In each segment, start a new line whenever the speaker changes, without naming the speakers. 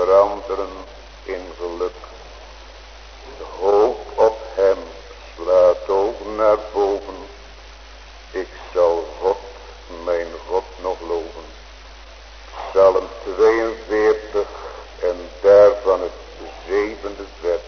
veranderen in geluk. De hoop op hem slaat ook naar boven. Ik zal God, mijn God nog loven. Psalm 42 en daarvan het 7e vers.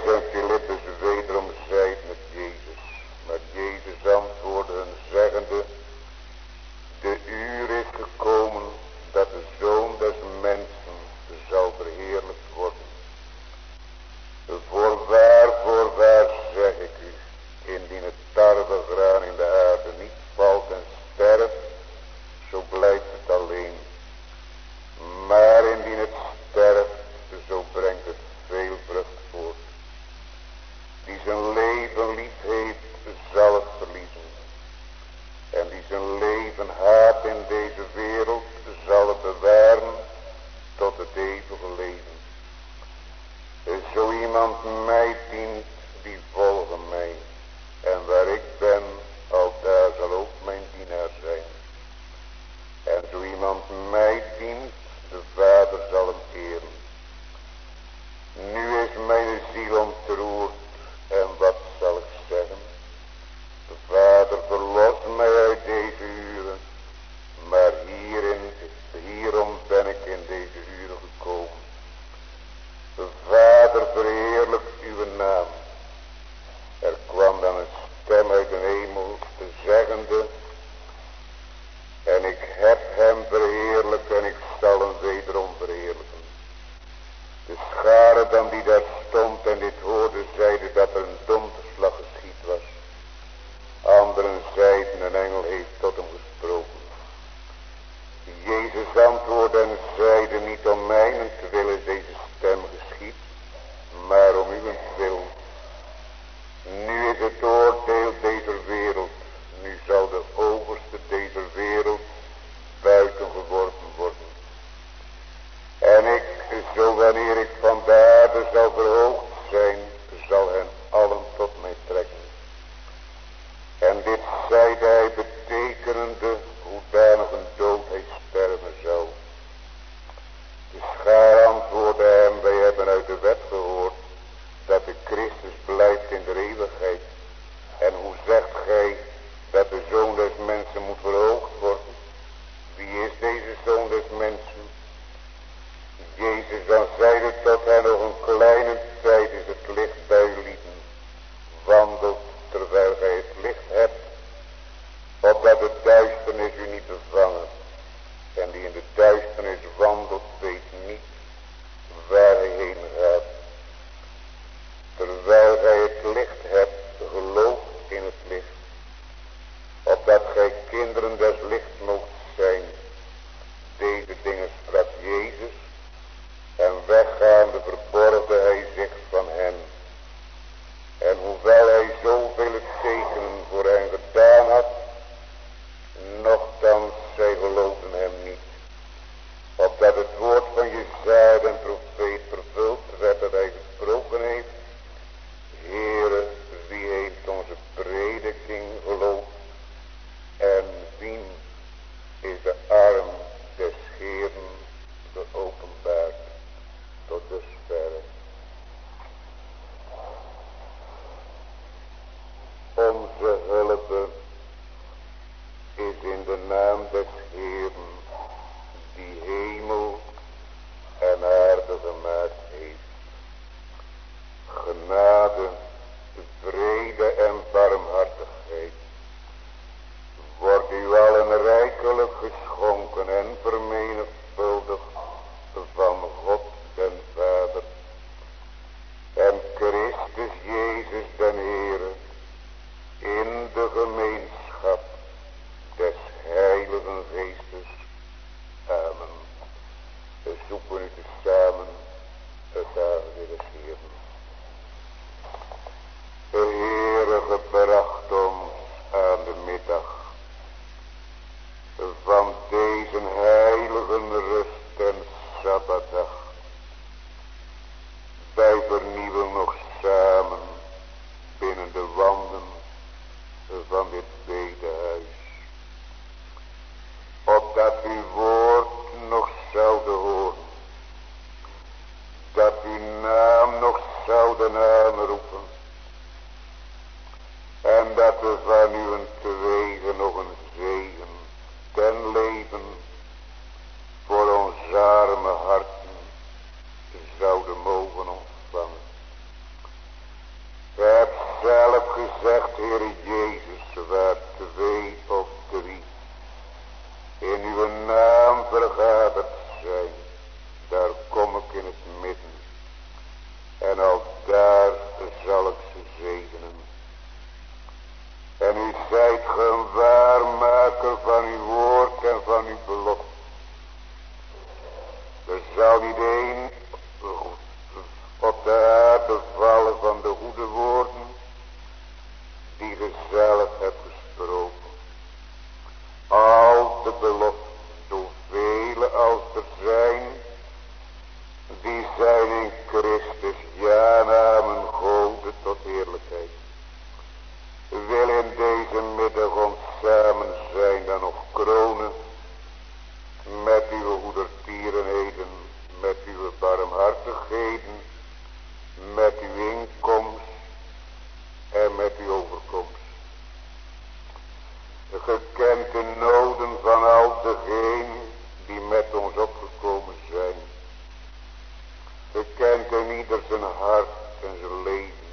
en Filippus wederom zeiden met Jezus. Maar Jezus antwoordde hen zeggende, de uur is gekomen dat de Zoon des Mensen zal verheerlijkt worden. Voorwaar zeg ik u, indien het tarwegraan in de aarde niet valt en sterft, zo blijft het alleen. Maar indien het sterft, zo brengt het veel vrucht voort. Die zijn leven lief heeft, zal het verliezen. En die zijn leven haat in deze wereld, zal het bewaren tot het eeuwige leven. Zo iemand mij dient, die volgen mij. En waar ik ben, aldaar zal ook mijn dienaar zijn. En zo iemand mij dient, de Vader zal hem eren. Nu is mijn ziel ontroerd, en wat zal ik zeggen? De Vader verlos mij uit deze uren, maar hierom ben ik in deze uren gekomen. De Vader verheerlijkt uw naam. Er kwam dan een stem uit de hemel, zeggende, en ik heb hem verheerlijkt en ik zal hem wederom verheerlijken. De schare dan die daar stond en dit hoorde, zeiden dat er een donderslag geschied was. Anderen zeiden, een engel heeft tot hem gesproken. Jezus antwoordde en zeide, niet om mijnentwil is deze stem geschied, maar om uwentwil. Nu is het oordeel deze wereld, nu zal de overste deze wereld buiten geworpen worden. En ik, zo wanneer ik van de aarde zal verhoogd zijn, zal hen allen tot mij trekken. En dit zeide hij betekenende, hoedanig een dood hij sterven zou. De schaar antwoordde hem, wij hebben uit de wet gehoord, dat de Christus blijft in de eeuwigheid. En hoe zegt gij, dat de Zoon des Mensen moet verhoogd worden? Wie is deze Zoon des Mensen? Jezus dan zeide tot hen, nog een kleine tijd is het licht bij u lieten. Wandelt terwijl gij het licht hebt, opdat de duisternis u niet bevangen. En die in de duisternis wandelt, weet niet waar hij heen gaat. Terwijl gij het licht hebt, geloof in het licht, opdat gij kinderen des lichts moogt zijn. Deze dingen sprak Jezus, en weggaande verborgde hij zich van hen. En hoewel hij zoveel tekenen voor hen gedaan had, nochtans zij geloofden hem niet. Opdat het woord van Jesaja den profeet vervuld werd dat hij gesproken heeft. Heere, wie heeft onze prediking geloofd? En wien is de arm des Heeren geopenbaard? Tot dusverre. Onze hulp is in de naam des Heeren, die hemel en aarde gemaakt heeft. Genade, vrede en barmhartigheid wordt u allen rijkelijk geschonken en vermenigvuldigd van God den Vader en Christus Jezus den Heere in de gemeenschap des Heiligen Geestes. Amen. We zoeken u tezamen het aangezicht des Heeren. De Heere gebracht ons aan de middag van deze heilige rust en Sabbatdag. Wij vernieuwen nog samen binnen de wanden van dit bedehuis, opdat uw woord nog zouden horen, dat uw naam nog zouden aanroepen, en dat we van uw twegen nog een zegen ten leven voor onze arme harten zouden mogen ontvangen. zijn in Christus, ja namen Gode tot heerlijkheid. Wil in deze middag ons samen zijn dan nog kronen met uw goedertierenheden, met uw barmhartigheden, met uw inkomst en met uw overkomst. Gekend de noden van al degenen die met ons opgekomen zijn. Gekend in ieder zijn hart en zijn leven.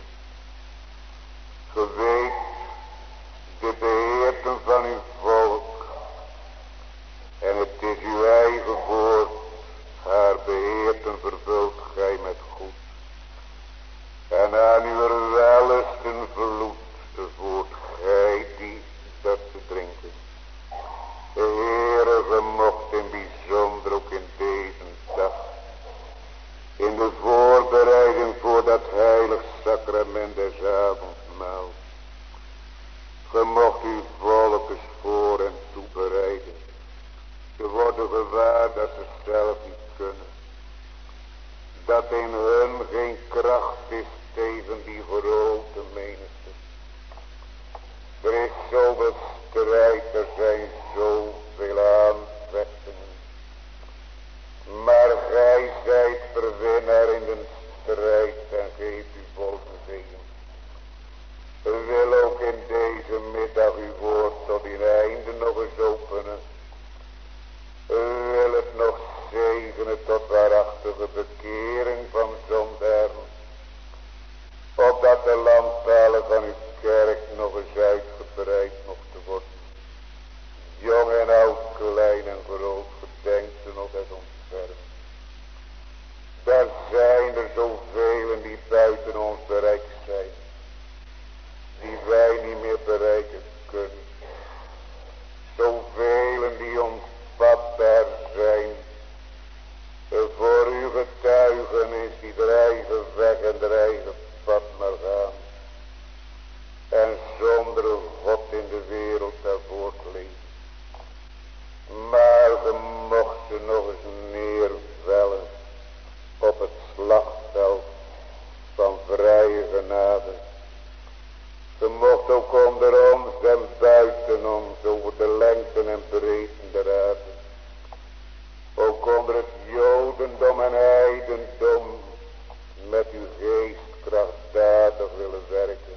Geweet de beheerten van uw volk. En het is uw eigen woord. Haar beheerten vervult gij met goed. En aan uw wellusten vloed voert gij die dat te drinken. De Heere gemocht in bijzonder ook in deze dag. In de voorbereiding voor dat heilig sacrament des avondmaals. Gemocht uw volk eens voor en toebereiden. Ze worden gewaar dat ze zelf niet kunnen. Dat in hun geen kracht is tegen die grote menigte. Er is zoveel strijd, er zijn zoveel aanvechtingen. Maar gij zijt verwinnaar in de strijd en geeft u volgen zegen. Wil ook in deze middag uw woord tot in einde nog eens openen. Wil het nog zegenen tot waarachtige bekering van zondaren. Opdat de lampalen van uw kerk nog eens uitgebreid mochten worden. Jong en oud, klein en groot, gedenkt u nog eens ontfermen. Daar zijn er zoveel die buiten ons bereik zijn. Die wij niet meer bereiken kunnen. Zoveel die onvatbaar zijn. Voor uw getuigenis die de eigen weg en de eigen pad maar gaan. En zonder God in de wereld daarvoor leven. Maar ge mocht ze nog eens neervellen op het slagveld van vrije genade. Ze mocht ook onder ons en buiten ons over de lengten en breedten der aarde. Ook onder het jodendom en heidendom met uw geest krachtdadig willen werken.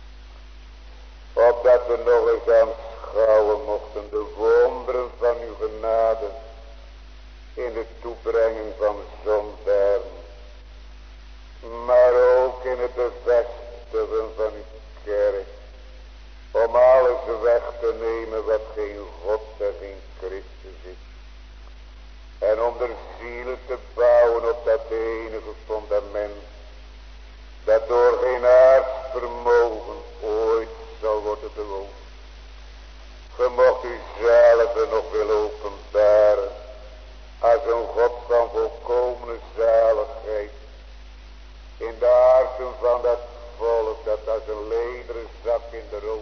Opdat we nog eens aanschouwen mochten de wonderen van uw genade in de toebrenging van zondaren. Maar ook in het bevestigen van uw kerk. Om alles weg te nemen wat geen God en geen Christus is. En om de zielen te bouwen op dat enige fundament. Dat door geen aards vermogen ooit zal worden bewogen. Ge mocht u zelf nog willen openbaren. Als een God van volkomene zaligheid. In de harten van dat volk dat als een lederen zak in de rook.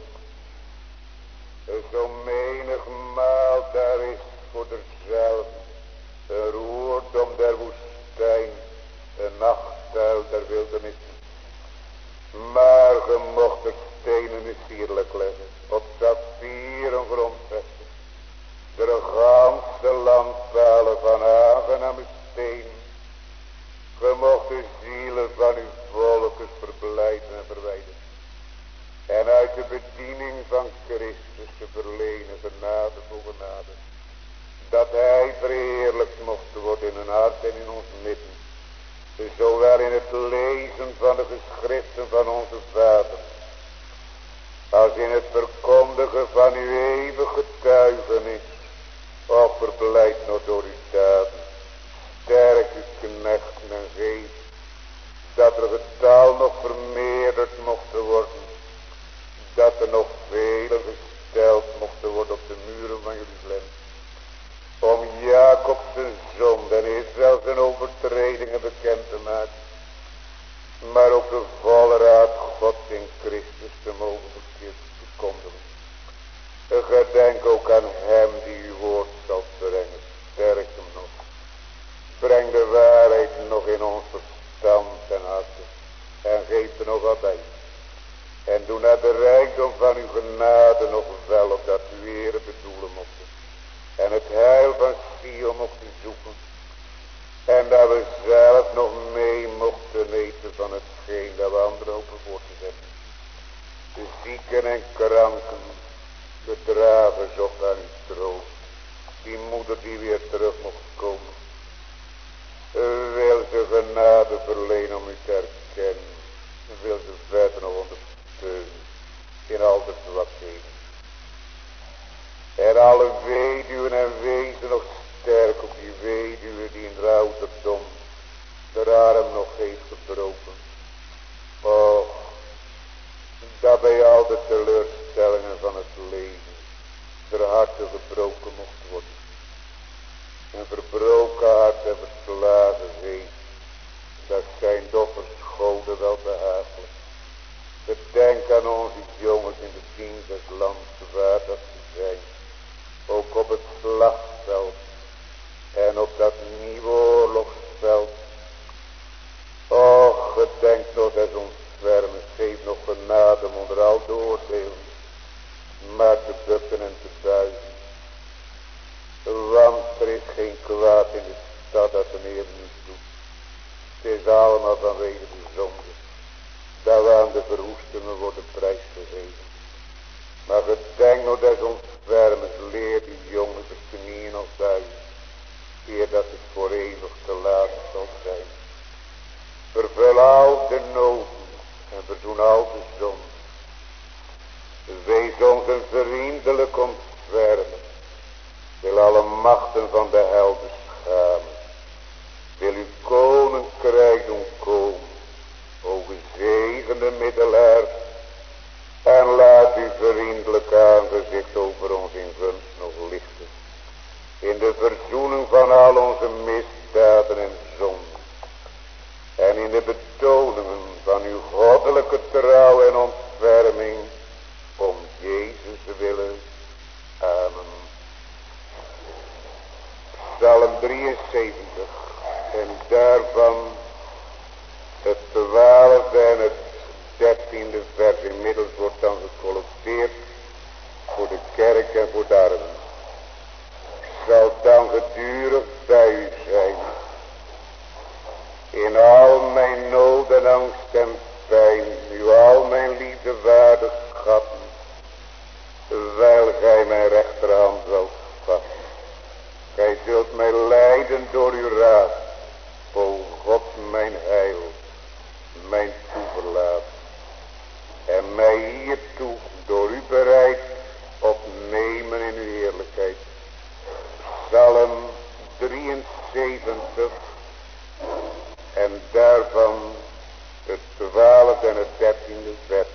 Zo menigmaal daar is voor derzelfde. Een roerdom der woestijn. Een nachtuil der wildernis. Maar ge mocht de stenen niet sierlijk leggen. Op saffieren grondvesten. De ganse landpalen van aangename steen. Ge mocht de zielen van uw volkers verblijden en verwijderen. En uit de bediening van Christus te verlenen genade voor genade. Dat hij verheerlijkt mocht worden in hun hart en in ons midden. Zowel in het lezen van de geschriften van onze Vader. Als in het verkondigen van uw eeuwige getuigenis. Of verblijd nog door uw daden. Sterk uw knechten en geest. Dat er getal nog vermeerderd mocht worden. Dat er nog vele gesteld mochten worden op de muren van Jeruzalem. Om Jacob zijn zonde en Israël zijn overtredingen bekend te maken. Maar ook de volle raad God in Christus te mogen verkondigen. Gedenk ook aan hem die uw woord zal brengen. Sterk hem nog. Breng de waarheid nog nog in ons verstand en harten. En geef er nog wat bij. En doe naar de rijkdom van uw genade nog wel op dat u ere bedoelen mochten. En het heil van Sion mochten zoeken. En dat we zelf nog mee mochten eten van hetgeen dat we anderen hopen voor te zetten. De zieken en kranken, de draven zocht aan uw troost. Die moeder die weer terug mocht komen. Wil ze genade verlenen om u te herkennen. Wil ze verder nog ondersteunen in al de zwakheden. En alle weduwen en wezen nog sterk op die weduwe die in de ouderdom de arm nog heeft gebroken. Och, dat bij al de teleurstellingen van het leven de harten gebroken mocht worden. Een verbroken hart en verslagen geest, dat zijn doffers goden wel behagelijk. Bedenk aan onze jongens in de dienst des lands waar dat ze zijn. Ook op het slagveld en op dat nieuwe oorlogsveld. Och, gedenk nog des ontfermen, geef nog genade onder al de oordelen. Maar te bukken en te buigen. Want er is geen kwaad in de stad dat de Heer niet doet. Het is allemaal vanwege de zonde. Dat we aan de verwoestingen worden prijsgegeven. Maar gedenk nog des ontfermens, leer die jongens de knieën nog buigen. Eer dat het voor eeuwig te laat zal zijn. Vervul al de noden en verzoen al de zonden. Wees ons een vriendelijk ontfermen. Wil alle machten van de hel beschamen. Wil uw koninkrijk doen komen. O gezegende middelaar. En laat uw vriendelijk aangezicht over ons in gunst nog lichten. In de verzoening van al onze misdaden en zonden. En in de betoningen van uw goddelijke trouw en ontferming. Om Jezus willen. Amen. Psalm 73. En daarvan het 12e en het 13e vers inmiddels wordt dan gecollecteerd voor de kerk en voor de armen. Zal dan gedurig bij u zijn. In al mijn nood en angst en pijn, u al mijn liefde waardig schatten, terwijl gij mijn rechterhand zult vatten. Gij zult mij leiden door uw raad, o God mijn heil, mijn toeverlaat. En mij hiertoe door u bereid opnemen in uw heerlijkheid. Psalm 73 en daarvan het 12e en het 13e vers.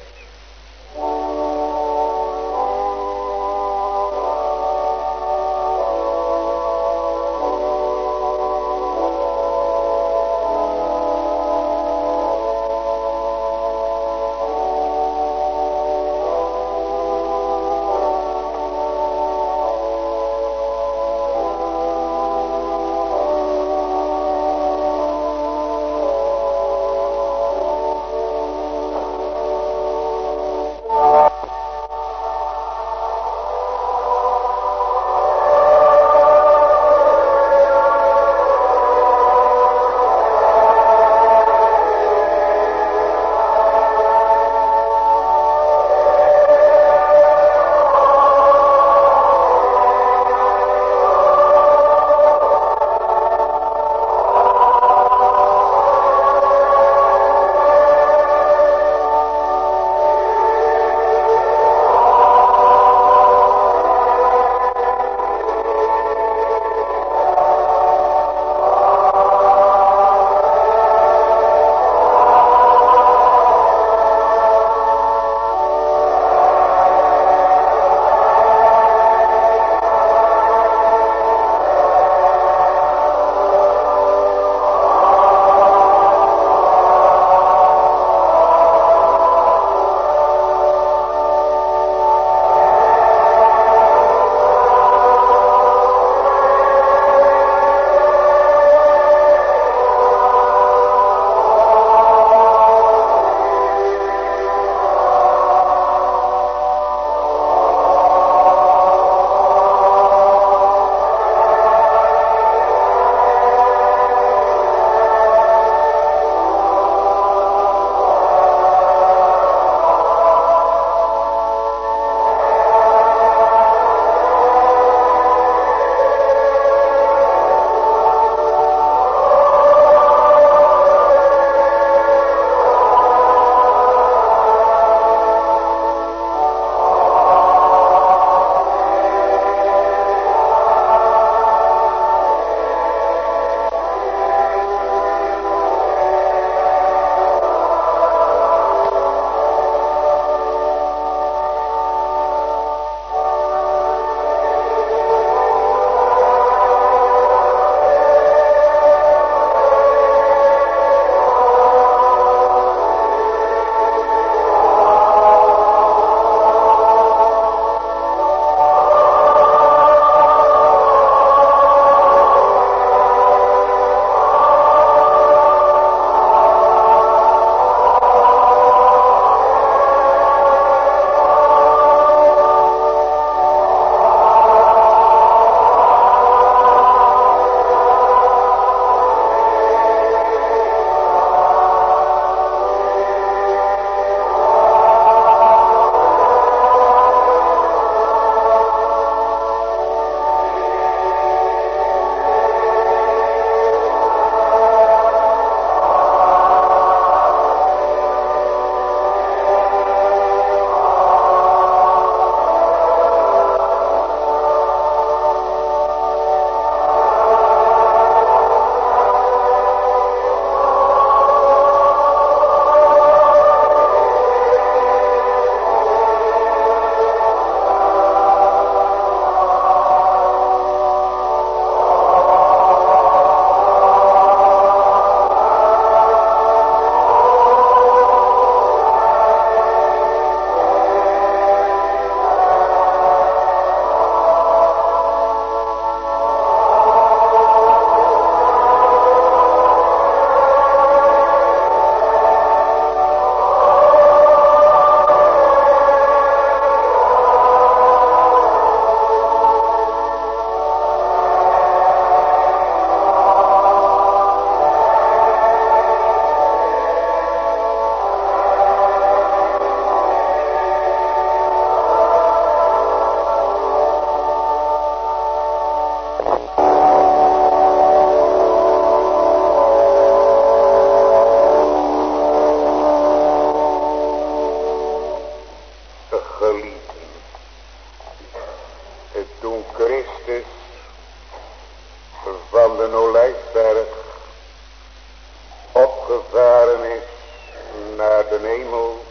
hemel,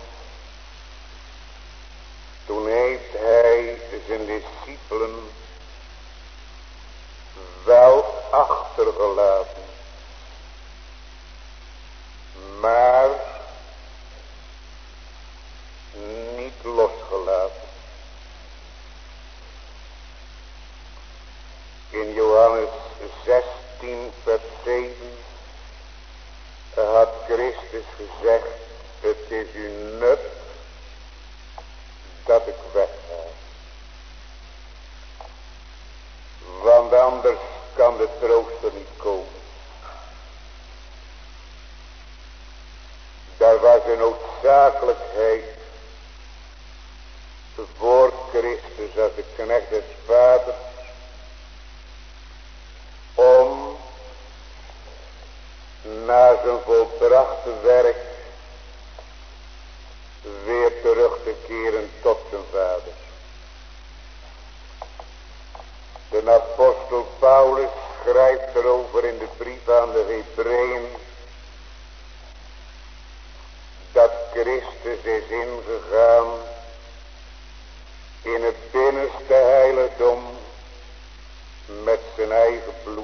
toen heeft hij zijn discipelen wel achtergelaten, maar niet losgelaten. In Johannes 16 vers 7 had Christus gezegd: het is u nut dat ik wegga, want anders kan de trooster niet komen. Daar was een noodzakelijkheid voor Christus als de knecht des vaders om na zijn volbrachte werk weer terug te keren tot zijn vader. De apostel Paulus schrijft erover in de brief aan de Hebreeën dat Christus is ingegaan in het binnenste heiligdom met zijn eigen bloed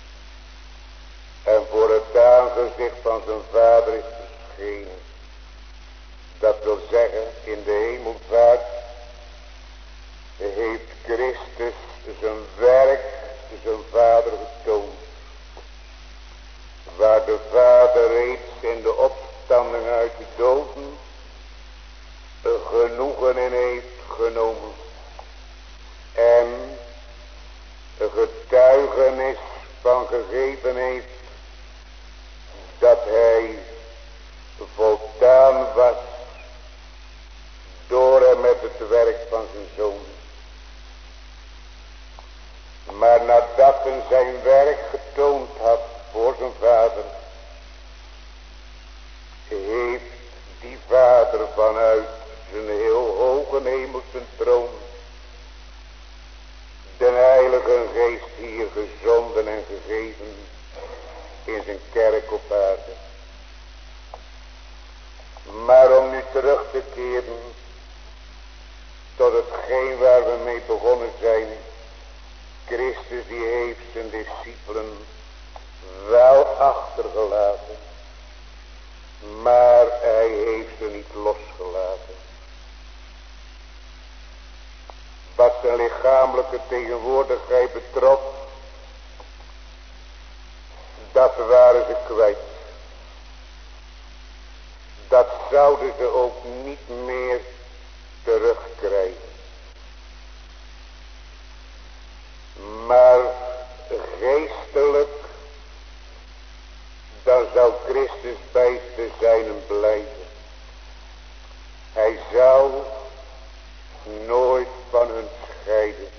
en voor het aangezicht van zijn vader is verschenen. Dat wil zeggen, in de hemelvaart heeft Christus zijn werk zijn vader getoond, waar de vader reeds in de opstanding uit de doden genoegen in heeft genomen en een getuigenis van gegeven heeft dat hij voldaan was door en met het werk van zijn zoon. Maar nadat hij zijn werk getoond had voor zijn vader, heeft die vader vanuit zijn heel hoge hemelse troon de Heilige Geest hier gezonden en gegeven in zijn kerk op aarde. Maar om nu terug te keren tot hetgeen waar we mee begonnen zijn. Christus die heeft zijn discipelen wel achtergelaten, maar hij heeft ze niet losgelaten. Wat zijn lichamelijke tegenwoordigheid betrof, dat waren ze kwijt. Dat zouden ze ook niet meer terugkrijgen. Maar geestelijk, dan zou Christus bij ze zijn en blijven. Hij zou nooit van hun scheiden.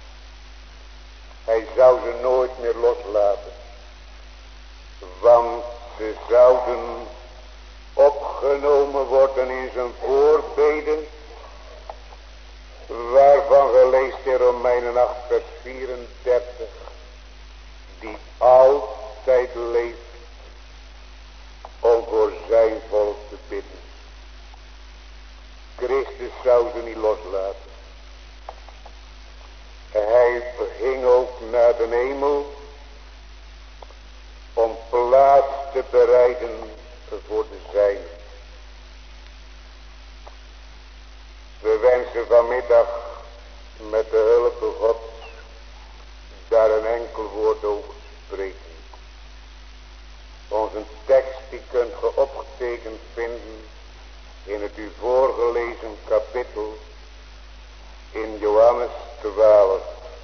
Hij zou ze nooit meer loslaten. Want ze zouden opgenomen worden in zijn voorbeden, waarvan geleest in Romeinen 8 vers 34, die altijd leeft om voor zijn volk te bidden. Christus zou ze niet loslaten. Hij ging ook naar de hemel om plaats te bereiden voor de zijnen. We wensen vanmiddag met de hulp van God daar een enkel woord over te spreken. Onze tekst die kunt ge opgetekend vinden in het u voorgelezen kapitel in Johannes 12.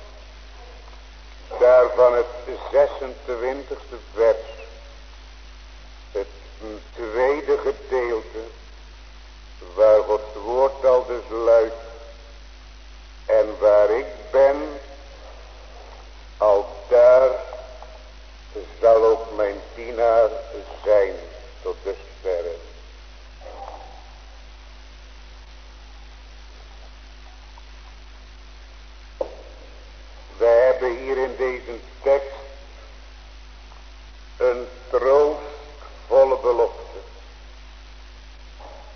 Daarvan het 26e vers. Het tweede gedeelte waar Gods woord al dus luidt. En waar ik ben, al daar zal ook mijn dienaar zijn tot dusverre. We hebben hier in deze tekst een troostvolle belofte.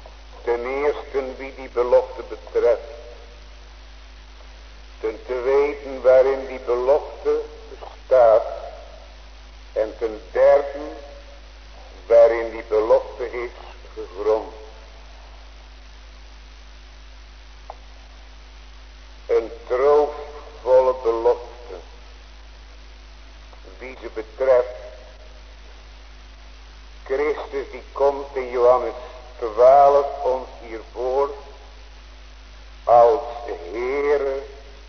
die komt in Johannes 12 ons hiervoor als Heere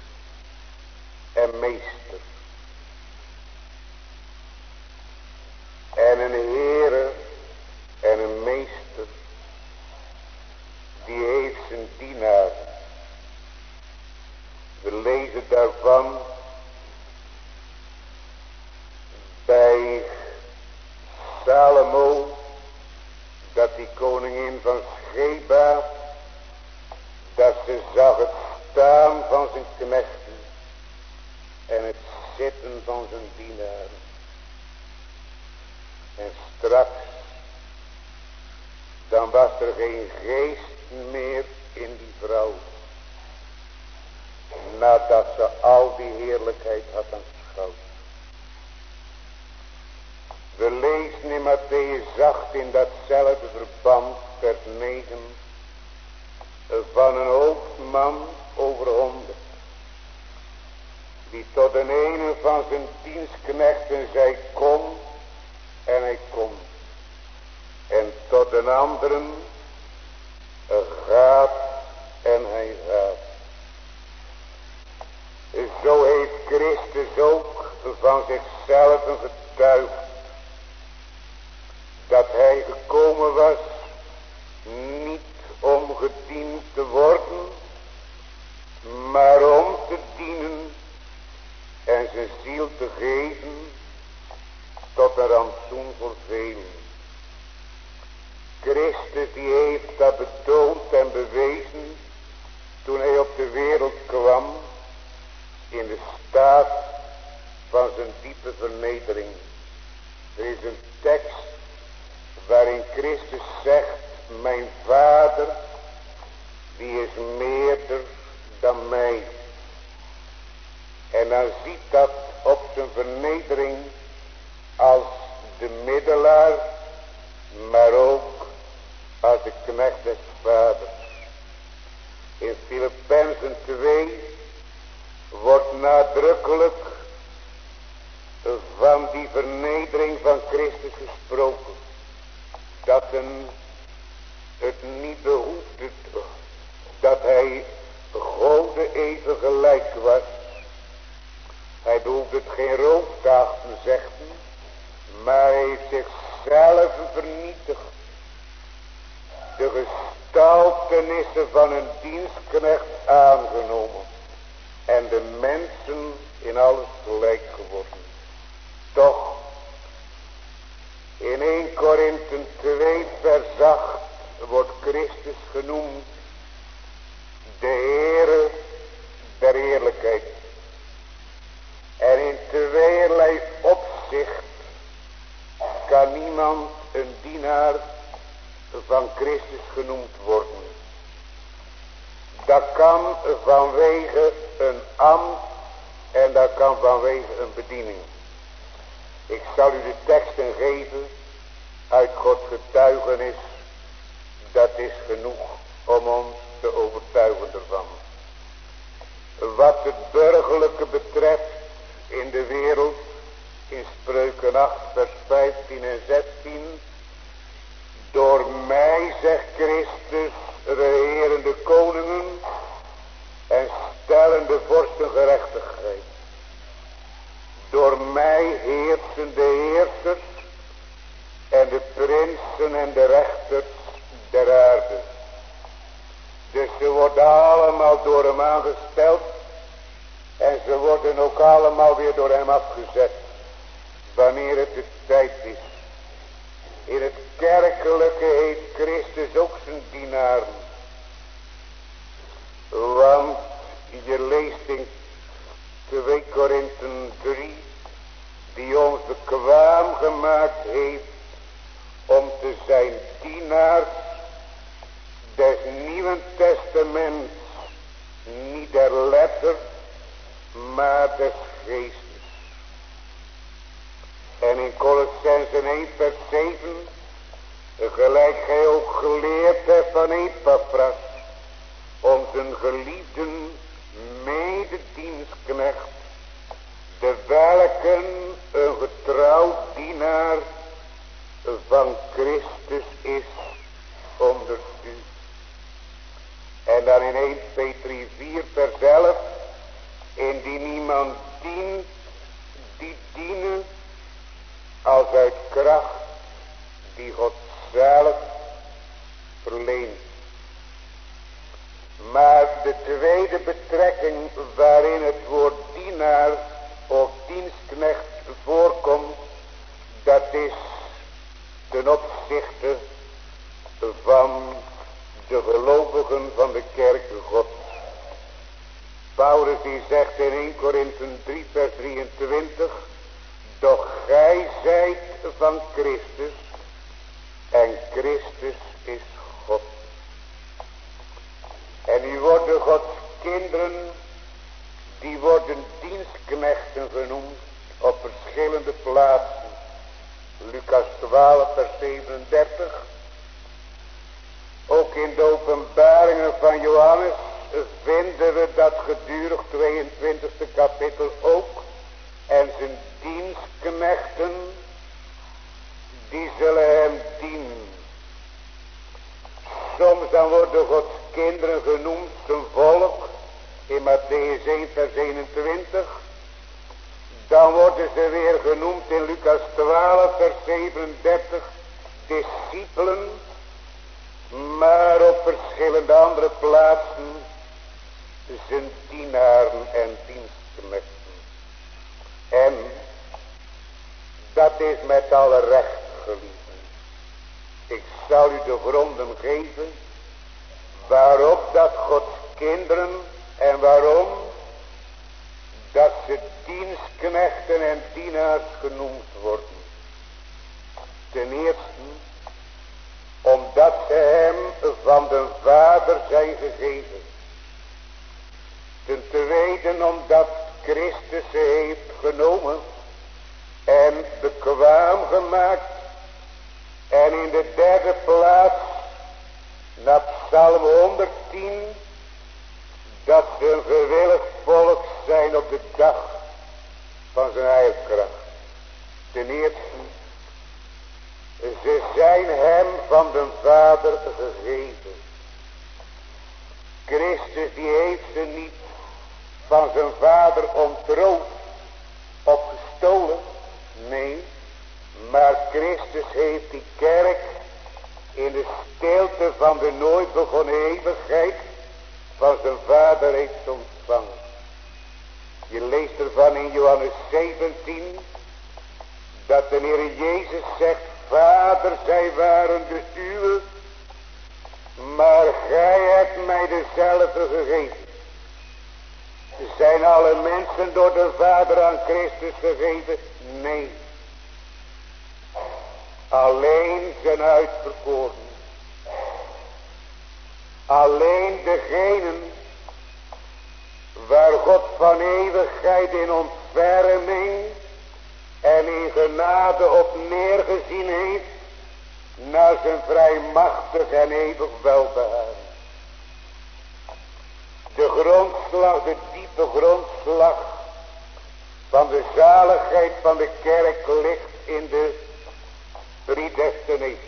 en Meester. En een Heere en een Meester, die heeft zijn dienaar. We lezen daarvan bij Salomo, dat die koningin van Sheba, dat ze zag het staan van zijn knechten en het zitten van zijn dienaren. En straks, dan was er geen geest meer in die vrouw, nadat ze al die heerlijkheid had aanschouwd. We lezen in Mattheüs 8 in datzelfde verband, vers 9, van een hoofdman over 100, die tot een ene van zijn dienstknechten zei, kom, en hij komt. En tot een anderen, gaat, en hij gaat. Zo heeft Christus ook van zichzelf getuigd dat hij gekomen was niet om gediend te worden, maar om te dienen en zijn ziel te geven tot een rantsoen voor velen. Christus die heeft dat betoond en bewezen toen hij op de wereld kwam in de staat van zijn diepe vernedering. Er is een tekst waarin Christus zegt, mijn Vader die is meerder dan mij. En dan ziet dat op zijn vernedering als de middelaar, maar ook als de knecht des vaders. In Filippenzen 2 wordt nadrukkelijk van die vernedering van Christus gesproken. Dat het niet behoefde dat hij Gode even gelijk was. Hij behoefde het geen roofdaag te zeggen, maar hij heeft zichzelf vernietigd. De gestaltenissen van een dienstknecht aangenomen en de mensen in alles gelijk geworden. Toch, in 1 Korinthe 2 vers 8 wordt Christus genoemd de Heere der heerlijkheid. En in tweeërlei opzicht kan niemand een dienaar van Christus genoemd worden. Dat kan vanwege een ambt en dat kan vanwege een bediening. Ik zal u de teksten geven uit Gods getuigenis. Dat is genoeg om ons te overtuigen ervan. Wat het burgerlijke betreft in de wereld, in Spreuken 8 vers 15 en 16. Door mij, zegt Christus, regeren de koningen en stellen de vorsten gerechtigheid. Door mij heersen de heersers en de prinsen en de rechters der aarde. Dus ze worden allemaal door hem aangesteld en ze worden ook allemaal weer door hem afgezet wanneer het de tijd is. In het kerkelijke heeft Christus ook zijn dienaren. Want je leest in 2 Korinthe 3, die ons bekwaam gemaakt heeft om te zijn dienaars des Nieuwen Testaments, niet der letter, maar des geestes. En in Colossenzen 1 vers 7, gelijk gij ook geleerd hebt van Epaphras, onze geliefde mededienstknecht, de welken een getrouw dienaar van Christus is onder u. En dan in 1 Petrus 4 vers 11. Indien iemand dient, die dienen als uit kracht die God zelf verleent. Maar de tweede betrekking waarin het woord dienaar of dienstknecht voorkomt, dat is ten opzichte van de gelovigen van de kerk Gods. Paulus die zegt in 1 Korinthe 3 vers 23, doch gij zijt van Christus en Christus is God. En nu worden Gods kinderen, die worden dienstknechten genoemd op verschillende plaatsen. Lucas 12 vers 37. Ook in de openbaringen van Johannes vinden we dat gedurig 22e kapitel ook. En zijn dienstknechten, die zullen hem dienen. Soms dan worden Gods kinderen genoemd zijn volk in Matthäus 1 vers 21. Dan worden ze weer genoemd in Lucas 12 vers 37 discipelen. Maar op verschillende andere plaatsen zijn dienaren en dienstknechten. En dat is met alle recht, geliefden. Ik zal u de gronden geven waarop dat Gods kinderen en waarom dat ze dienstknechten en dienaars genoemd worden. Ten eerste omdat ze hem van de Vader zijn gegeven. Ten tweede omdat Christus ze heeft genomen en bekwaam gemaakt. En in de derde plaats naar Psalm 110 dat ze een gewillig volk zijn op de dag van zijn heilkracht. Ten eerste, ze zijn hem van de Vader gegeven. Christus die heeft ze niet van zijn Vader ontroofd of gestolen. Nee, maar Christus heeft die kerk in de stilte van de nooit begonnen eeuwigheid van zijn Vader heeft ontvangen. Je leest ervan in Johannes 17 dat de Heer Jezus zegt: Vader, zij waren de uwe, maar gij hebt mij dezelfde gegeven. Zijn alle mensen door de Vader aan Christus gegeven? Nee. Alleen zijn uitverkoren. Alleen degenen waar God van eeuwigheid in ontferming en in genade op neergezien heeft naar zijn vrijmachtig en eeuwig welbehagen. De grondslag, de diepe grondslag van de zaligheid van de kerk ligt in de predestination.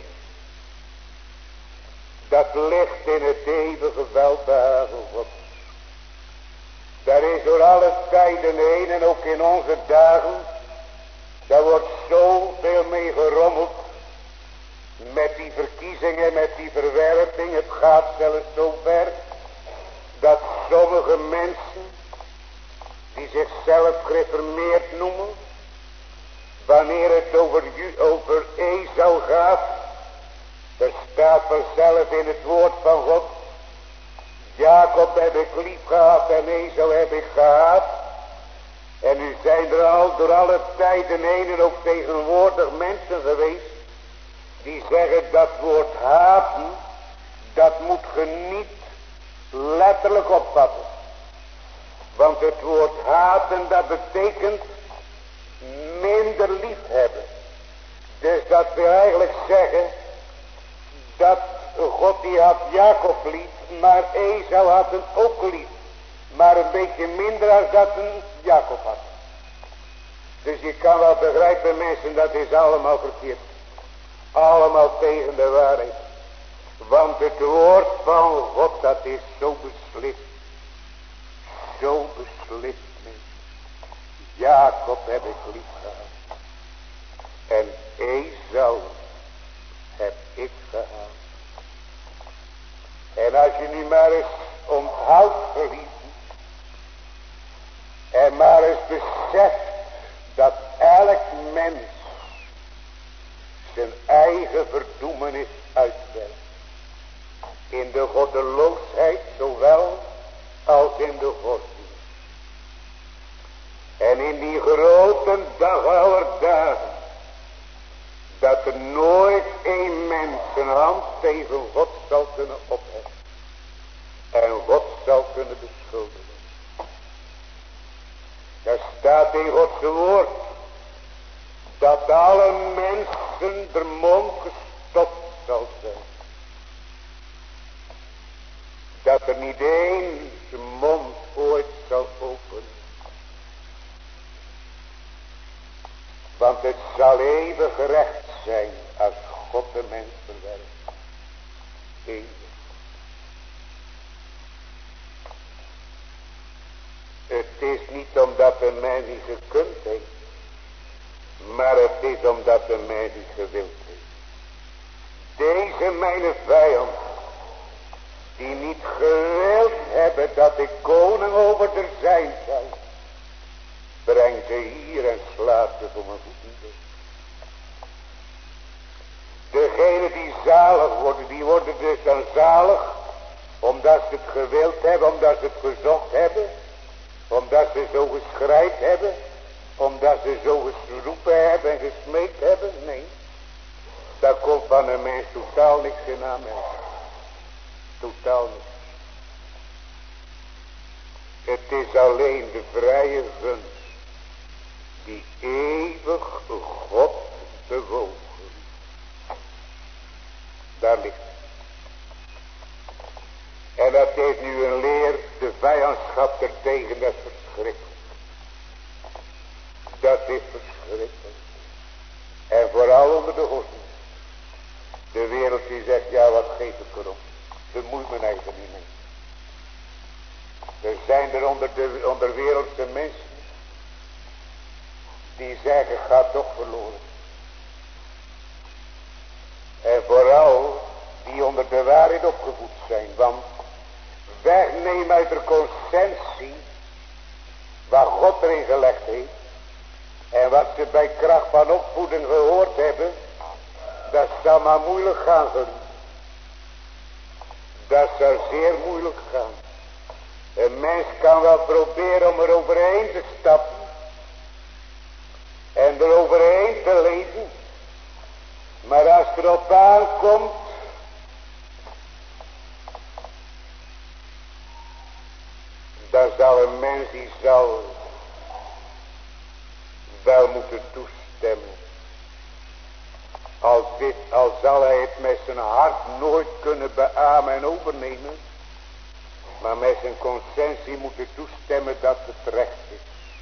Dat ligt in het eeuwige welbehagen Gods. Daar is door alle tijden heen en ook in onze dagen, daar wordt zoveel mee gerommeld met die verkiezingen, met die verwerping. Het gaat zelfs zo ver dat sommige mensen die zichzelf gereformeerd noemen, wanneer het over Esau gaat, er staat vanzelf in het woord van God: Jacob heb ik lief gehad en Esau heb ik gehaat. En nu zijn er al door alle tijden heen en ook tegenwoordig mensen geweest die zeggen dat woord haten, dat moet je niet letterlijk opvatten. Want het woord haten, dat betekent minder lief hebben. Dus dat wil eigenlijk zeggen dat God die had Jacob lief, maar Esau had hem ook lief. Maar een beetje minder als dat een Jacob had. Dus je kan wel begrijpen mensen, dat is allemaal verkeerd. Allemaal tegen de waarheid. Want het woord van God, dat is zo beslist. Zo beslist. Jacob heb ik lief gehad. En Esau heb ik gehaald. En als je nu maar eens onthoudt, geliefden. En maar eens beseft dat elk mens zijn eigen verdoemenis uitwerkt. In de goddeloosheid zowel als in de godsdienst. En in die grote dag aller dagen. Dat er nooit een mens zijn hand tegen God zal kunnen opheffen. En God zal kunnen beschuldigen. Daar staat in Gods woord. Dat alle mensen de mond gestopt zal zijn. Dat er niet één zijn mond ooit zal openen. Want het zal eeuwig recht zijn als God de mens verwerkt. Eeuwig. Het is niet omdat de mens niet gekund heeft. Maar het is omdat de mens niet gewild heeft. Deze mijn vijand. Die niet gewild hebben dat ik koning over de zijn zou. Brengt ze hier en slaat ze voor mijn voeten weg. Degenen die zalig worden, die worden dus dan zalig. Omdat ze het gewild hebben, omdat ze het gezocht hebben. Omdat ze zo geschreid hebben. Omdat ze zo geroepen hebben en gesmeekt hebben. Nee. Daar komt van een mens totaal niks in aan, mensen. Totaal niks. Het is alleen de vrije gunst. Die eeuwig God bewogen. Daar ligt het. En dat heeft nu een leer. De vijandschap ertegen, dat is verschrikkelijk. Dat is verschrikkelijk. En vooral onder de godsdienst. De wereld die zegt, ja wat geef ik erom. Bemoeit me eigenlijk niet mee. Er zijn er onder wereldse mensen. Die zeggen, gaat toch verloren. En vooral die onder de waarheid opgevoed zijn. Want wegneem uit de conscientie. Wat God erin gelegd heeft. En wat ze bij kracht van opvoeding gehoord hebben. Dat zal maar moeilijk gaan. Dat zal zeer moeilijk gaan. Een mens kan wel proberen om er overheen te stappen. En er overheen te leven. Maar als het erop aankomt. Dan zal een mens die zal wel moeten toestemmen. Al zal hij het met zijn hart nooit kunnen beamen en overnemen. Maar met zijn conscientie moeten toestemmen dat het recht is.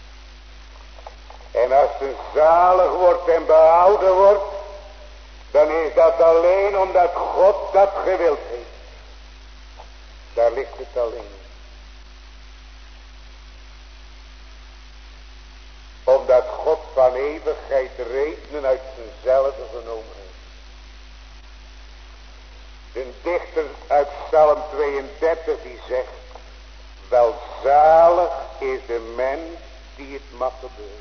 En als het zalig wordt en behouden wordt. Dan is dat alleen omdat God dat gewild heeft. Daar ligt het alleen. Omdat God van eeuwigheid redenen uit zichzelf genomen heeft. De dichter uit Psalm 32 die zegt. Welzalig is de mens die het mag gebeuren.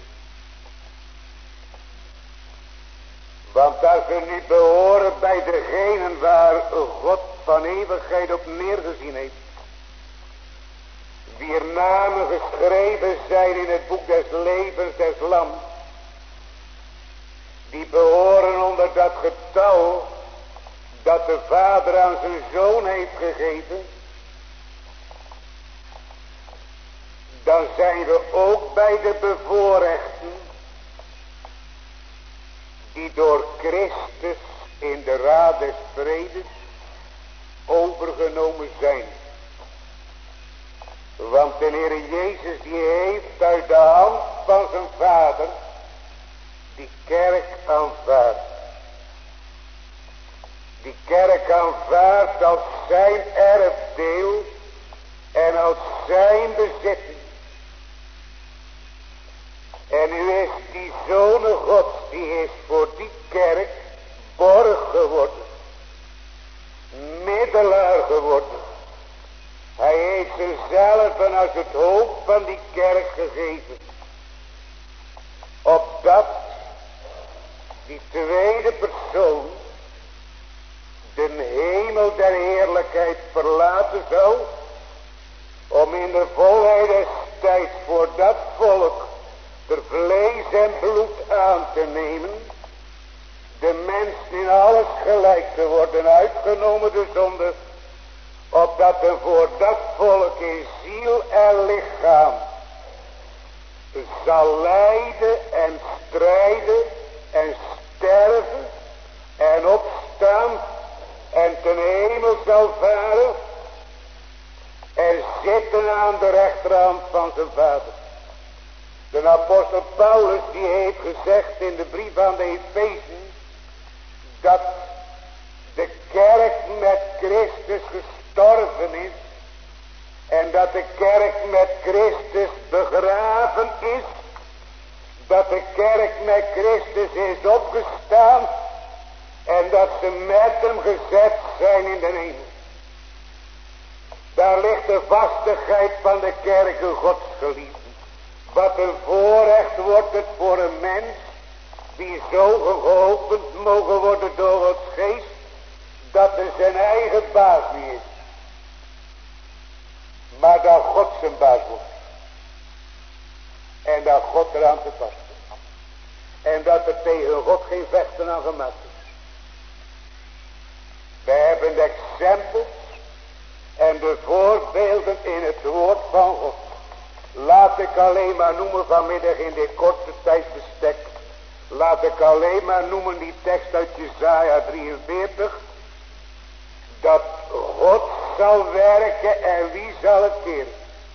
Want als we nu behoren bij degenen waar God van eeuwigheid op neergezien heeft. Wier namen geschreven zijn in het boek des levens des lams. Die behoren onder dat getal dat de Vader aan zijn Zoon heeft gegeven. Dan zijn we ook bij de bevoorrechten. Die door Christus in de raad des vredes overgenomen zijn. Want de Heer Jezus die heeft uit de hand van zijn Vader die kerk aanvaard. die kerk aanvaardt als zijn erfdeel en als zijn bezitting. En nu is die Zoon Gods, die is voor die kerk borg geworden, middelaar geworden. Hij heeft zichzelf als het hoofd van die kerk gegeven, opdat die tweede persoon de hemel der heerlijkheid verlaten zou, om in de volheid des tijds voor dat volk er vlees en bloed aan te nemen, de mens in alles gelijk te worden, uitgenomen de zonde, opdat er voor dat volk in ziel en lichaam zal lijden en strijden en sterven en opstaan en ten hemel zal varen en zitten aan de rechterhand van zijn vader. De apostel Paulus die heeft gezegd in de brief aan de Efezen dat de kerk met Christus gestorven is en dat de kerk met Christus begraven is, dat de kerk met Christus is opgestaan en dat ze met hem gezet zijn in de hemel. Daar ligt de vastigheid van de kerken Gods geliefden. Wat een voorrecht wordt het voor een mens die zo geopend mogen worden door Gods geest, dat er zijn eigen baas niet is, maar dat God zijn baas wordt. En dat God eraan te passen. En dat er tegen God geen vechten aan gemaakt is. We hebben de exempels en de voorbeelden in het woord van God. Laat ik alleen maar noemen vanmiddag in dit korte tijdsbestek. Laat ik alleen maar noemen die tekst uit Jesaja 43. Dat God zal werken en wie zal het keren?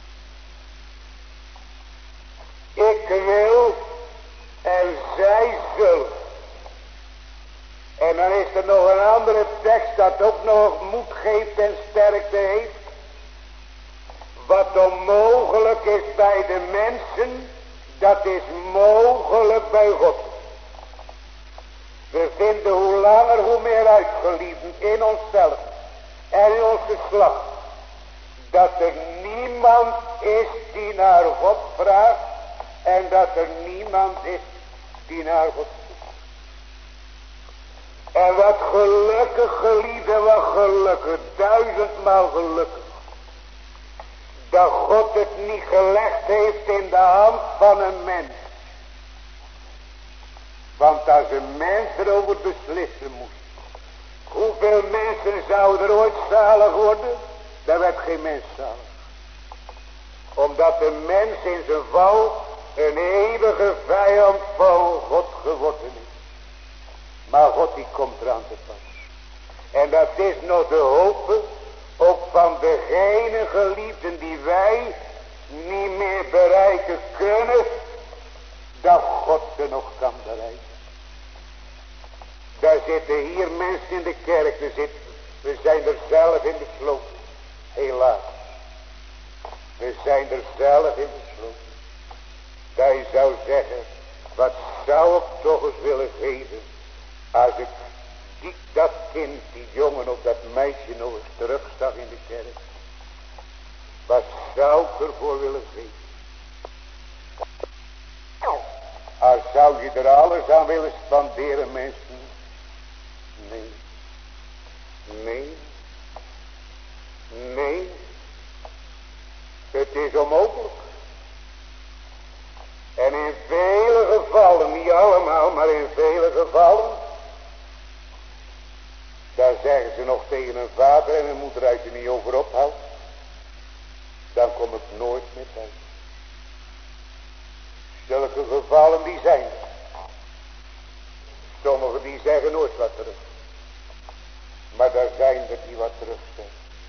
Ik wil en zij zullen. En dan is er nog een andere tekst dat ook nog moed geeft en sterkte heeft. Wat onmogelijk is bij de mensen, dat is mogelijk bij God. We vinden hoe langer hoe meer uitgeliefden in onszelf en in ons geslacht, dat er niemand is die naar God vraagt en dat er niemand is die naar God zoekt. En wat gelukkig geliefden, wat gelukkig, 1000-maal gelukkig, dat God het niet gelegd heeft in de hand van een mens. Want als een mens erover beslissen moest, hoeveel mensen zouden er ooit zalig worden? Daar werd geen mens zalig. Omdat de mens in zijn val een eeuwige vijand van God geworden is. Maar God die komt eraan te pas. En dat is nog de hoop ook van degene geliefden die wij niet meer bereiken kunnen, dat God ze nog kan bereiken. Daar zitten hier mensen in de kerk, we zijn er zelf in besloten. Helaas. We zijn er zelf in besloten. Dat je zou zeggen, wat zou ik toch eens willen geven als ik dat kind, die jongen of dat meisje nog eens terugzag in de kerk. Wat zou ik ervoor willen geven? Als zou je er alles aan willen spanderen, mensen? Nee. Nee. Nee. Het is onmogelijk. En in vele gevallen, niet allemaal, maar in vele gevallen, daar zeggen ze nog tegen een vader en een moeder, als je niet over ophoudt, dan kom ik nooit meer thuis. Zulke gevallen die zijn er. Sommigen die zeggen nooit wat terug. Maar daar zijn er die wat terugstellen.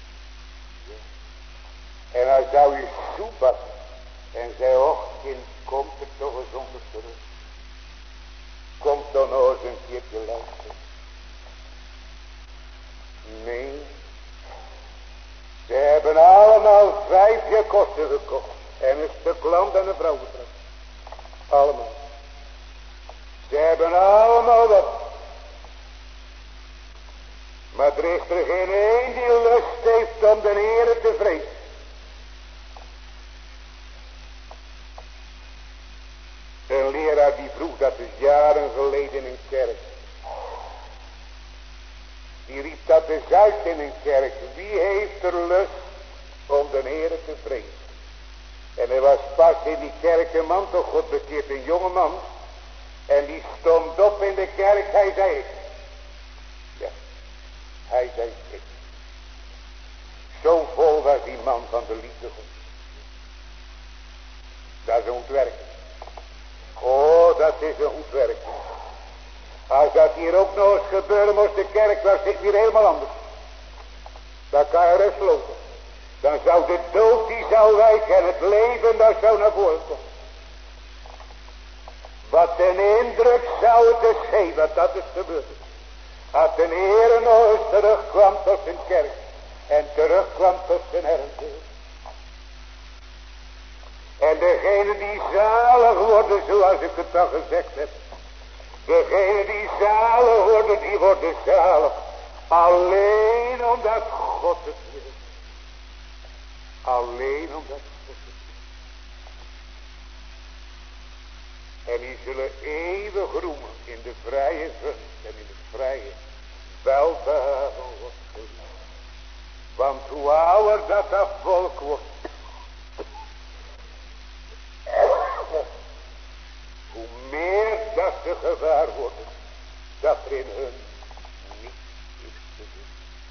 En dan zou je soebatten en zei, och kind, komt er toch eens onder terug. Komt dan nog eens een keertje luisteren. Nee. Ze hebben allemaal 5 jaar kosten gekocht. En een stuk land en een vrouw getrouwd. Allemaal. Ze hebben allemaal wat. Maar er is er geen één die lust heeft om de Heere te vrezen. Een leraar die vroeg, dat is jaren geleden in een kerk. Die riep dat eens uit in een kerk. Wie heeft er lust om de Heere te vrezen? En er was pas in die kerk een man, toch God bekeerd, een jonge man. En die stond op in de kerk, hij zei ik. Ja, hij zei ik. Zo vol was die man van de liefde God. Dat is een goed werk. Oh, dat is een goed werk. Als dat hier ook nog eens gebeuren moest, de kerk was dit weer helemaal anders. Dat kan je rust lopen. Dan zou de dood die zou wijken en het leven dat zou naar voren komen. Wat een indruk zou het dus geven, wat dat is gebeurd. Als de Heere nog eens terugkwam tot zijn kerk en terugkwam tot zijn erfdeel. En degene die zalig worden, zoals ik het al gezegd heb. Degene die zalig worden, die worden zalig. Alleen omdat God het wil. Alleen omdat God het wil. En die zullen eeuwig roemen in de vrije gunst en in het vrije welbehagen van God. Want hoe ouder dat volk wordt, hoe meer dat ze gewaar worden dat er in hun niets is te doen.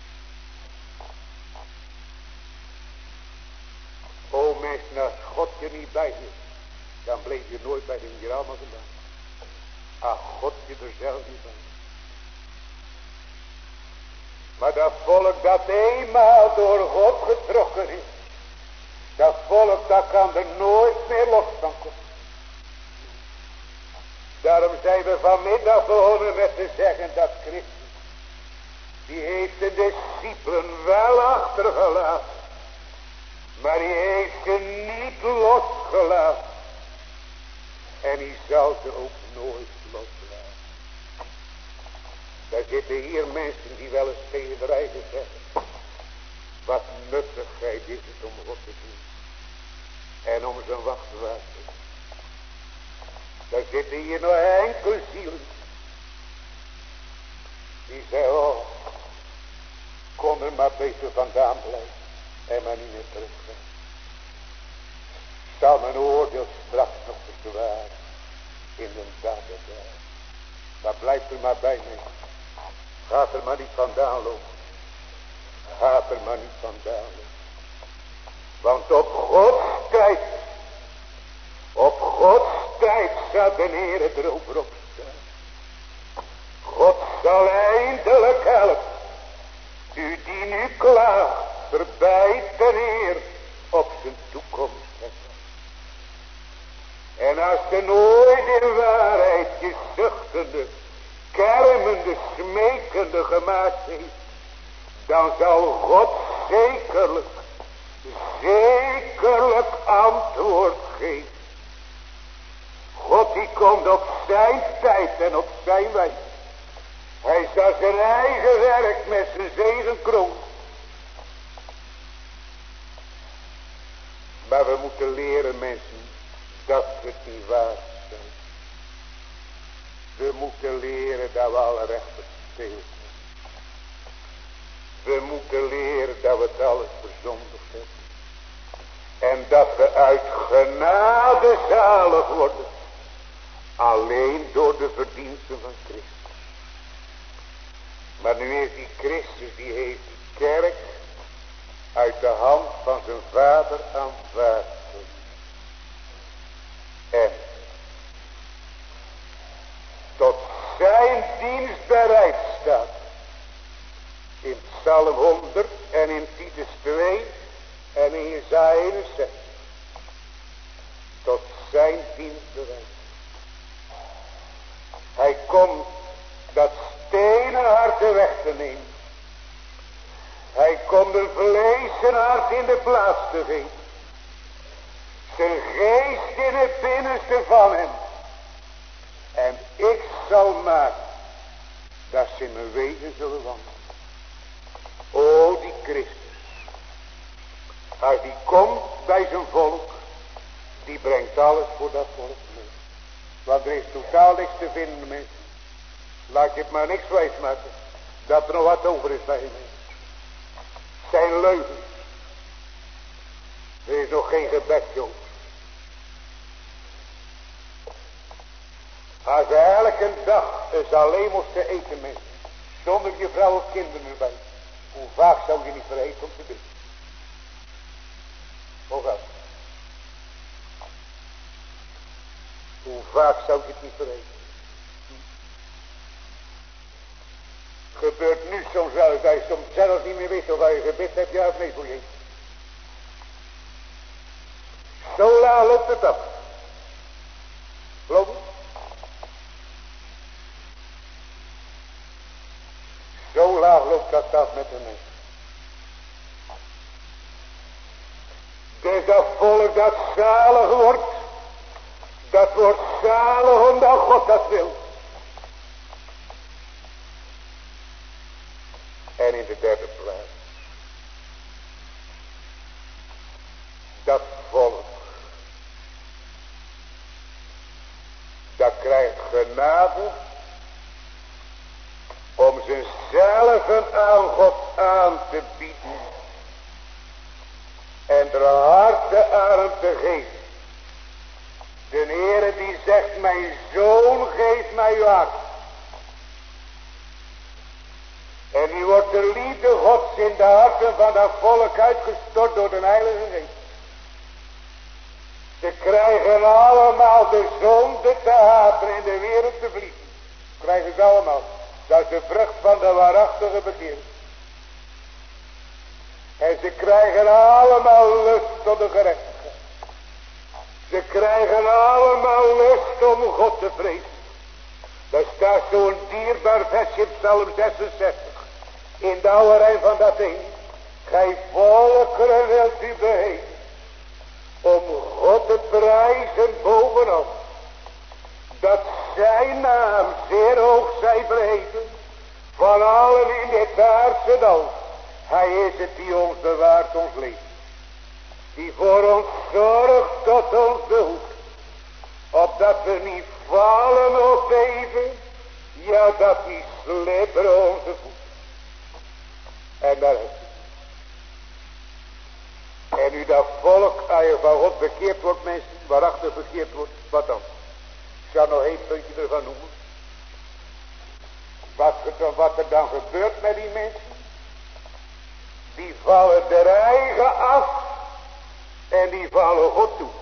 O mensen, als God je niet bij je, dan bleef je nooit bij de hier allemaal vandaan. Ach, God je er zelf niet bij. Maar dat volk dat eenmaal door God getrokken is, dat volk dat kan er nooit meer los van komen. Daarom zijn we vanmiddag begonnen met te zeggen dat Christus, die heeft de discipelen wel achtergelaten, maar die heeft ze niet losgelaten. En die zal ze ook nooit loslaten. Daar zitten hier mensen die wel eens tegen de eigen zeggen, wat nuttigheid is het om God te doen en om zijn wacht te wachten. Daar zitten hier nog enkel zielen die zeggen, oh, kon er maar beter vandaan blijven en maar niet meer teruggaan. Zal mijn oordeel straks nog verzwaren in de dag der dagen. Maar blijf er maar bij mij. Gaat er maar niet vandaan lopen. Gaat er maar niet vandaan lopen. Want op Gods tijd, op Gods tijd zal de Heere erover opstaan. God zal eindelijk helpen. U die nu klaagt, verbijt de Heer op zijn toekomst. En als er nooit in waarheid je zuchtende, kermende, smekende gemaakt heeft, dan zal God zekerlijk antwoord geven. God die komt op zijn tijd en op zijn wijze. Hij zal zijn eigen werk met zijn zegen kronen. Maar we moeten leren, mensen, dat het niet waar zijn. We moeten leren dat we alle rechten spelen. We moeten leren dat we het alles verzondigd hebben. En dat we uit genade zalig worden. Alleen door de verdiensten van Christus. Maar nu is die Christus, die heeft die kerk uit de hand van zijn vader aanvaard. En tot zijn dienst bereid staat. In Psalm 100 en in Titus 2 en in Jesaja 61. Tot zijn dienst bereid. Hij komt dat stenen harte weg te nemen. Hij komt de vlees en hart in de plaats te geven. Zijn geest in het binnenste van hem. En ik zal maken dat ze in mijn wegen zullen wandelen. O, die Christus. Als die komt bij zijn volk, die brengt alles voor dat volk mee. Want er is totaal niks te vinden, mensen. Laat je het maar niks wijs maken, dat er nog wat over is bij hem. Zijn leugens. Er is nog geen gebed, jongens. Als je elke dag eens alleen moest eten, mensen, zonder je vrouw of kinderen erbij, hoe vaak zou je niet vergeten om te bidden? Hoe vaak? Hoe vaak zou je het niet vergeten? Gebeurt nu soms wel eens dat je soms zelfs niet meer weet of je gebid hebt, ja of nee voor je. Zo laag loopt het af. Geloof me? Zo laag loopt dat af met de mens. Dus dat volk dat zalig wordt, dat wordt zalig omdat God dat wil. En in de derde plaats, dat volk, dat krijgt genade om zichzelf aan God aan te bieden en er harten aan hem te geven. De Heere die zegt, mijn zoon geeft mij uw hart. En nu wordt de liefde Gods in de harten van dat volk uitgestort door de Heilige Geest. Ze krijgen allemaal de zonde te haten en de wereld te vliegen. Krijgen ze allemaal. Dat is de vrucht van de waarachtige bekering. En ze krijgen allemaal lust tot de gerechtigheid. Ze krijgen allemaal lust om God te vrezen. Daar staat zo'n dierbaar versje in Psalm 66. In de oude rij van dat ding. Gij volkeren wilt u beheven. Om God te prijzen bovenal. Dat zijn naam zeer hoog zij verheven. Van allen in dit aardse dal. Hij is het die ons bewaart ons leven. Die voor ons zorgt tot ons behoeft. Opdat we niet vallen of beven. Ja, dat die slipperen onze voeten. En daar is het. En nu dat volk, als je van God bekeerd wordt, mensen, waarachtig bekeerd wordt, wat dan? Ik zal nog één puntje ervan noemen. Wat er dan gebeurt met die mensen. Die vallen der eigen af. En die vallen God toe.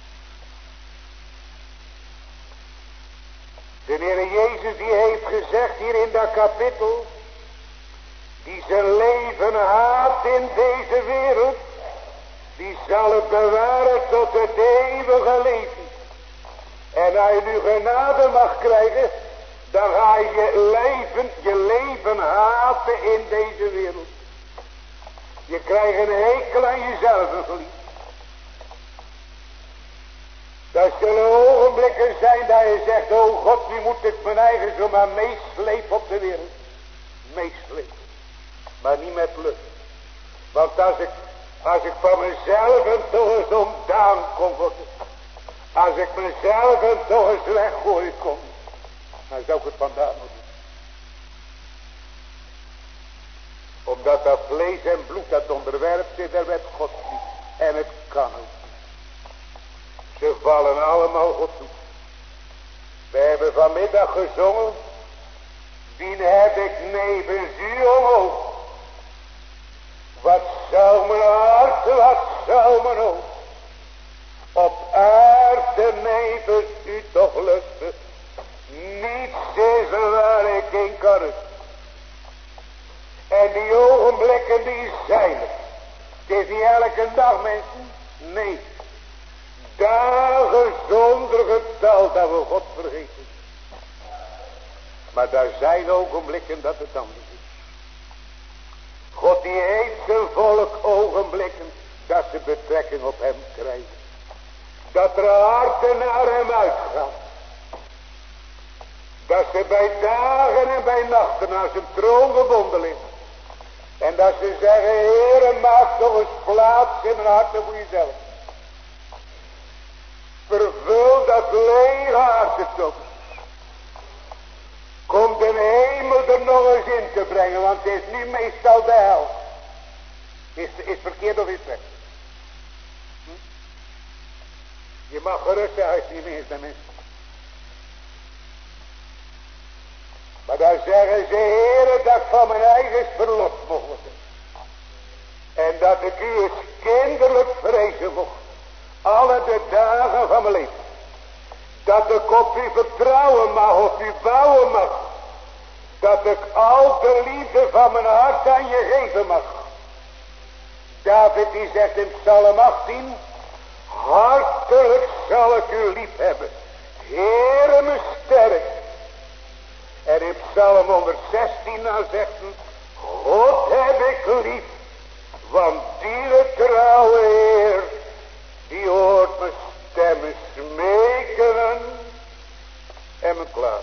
De Heer Jezus die heeft gezegd hier in dat kapittel. Die zijn leven haat in deze wereld. Die zal het bewaren tot het eeuwige leven. En als je nu genade mag krijgen. Dan ga je leven haten in deze wereld. Je krijgt een hekel aan jezelf geliefd. Dat zullen ogenblikken zijn dat je zegt, oh God, nu moet ik mijn eigen zomaar meeslepen op de wereld. Meeslepen. Maar niet met lust. Want als ik van mezelf en toch eens ontdaan kon worden. Als ik mezelf en toch eens weggooien kon. Dan zou ik het vandaan moeten doen. Omdat dat vlees en bloed dat onderwerpt zit, daar werd God niet. En het kan ook. Ze vallen allemaal God toe. We hebben vanmiddag gezongen. Dien heb ik nevens u omhoog. Wat zou mijn hart, wat zou mijn hoofd. Op aarde nevens u toch lusten. Niets is er waar ik in kan rusten. En die ogenblikken die zijn er. Het is niet elke dag, mensen. Nee. Dagen zonder getal dat we God vergeten. Maar daar zijn ogenblikken dat het anders is. God die heeft zijn volk ogenblikken dat ze betrekking op hem krijgen. Dat er harten naar hem uitgaan. Dat ze bij dagen en bij nachten aan zijn troon gebonden liggen. En dat ze zeggen, Heere, maak toch eens plaats in mijn harten voor jezelf. Vervul dat lege harten toch. Kom de hemel er nog eens in te brengen, want het is nu meestal de hel. Is verkeerd of is het recht? Je mag gerust zijn als je niet meer is, mensen. Maar dan zeggen ze, Heere, dat ik van mijn eigen verlost mocht worden. En dat ik u eens kinderlijk vrezen mocht. Alle de dagen van mijn leven. Dat ik op u vertrouwen mag, op u bouwen mag. Dat ik al de liefde van mijn hart aan je geven mag. David die zegt in Psalm 18. Hartelijk zal ik u lief hebben. Heere me sterk. En in Psalm 116 dan zegt hij. God heb ik lief. Want die trouwe Heer. Die hoort mijn stemmen smeken en me klaar.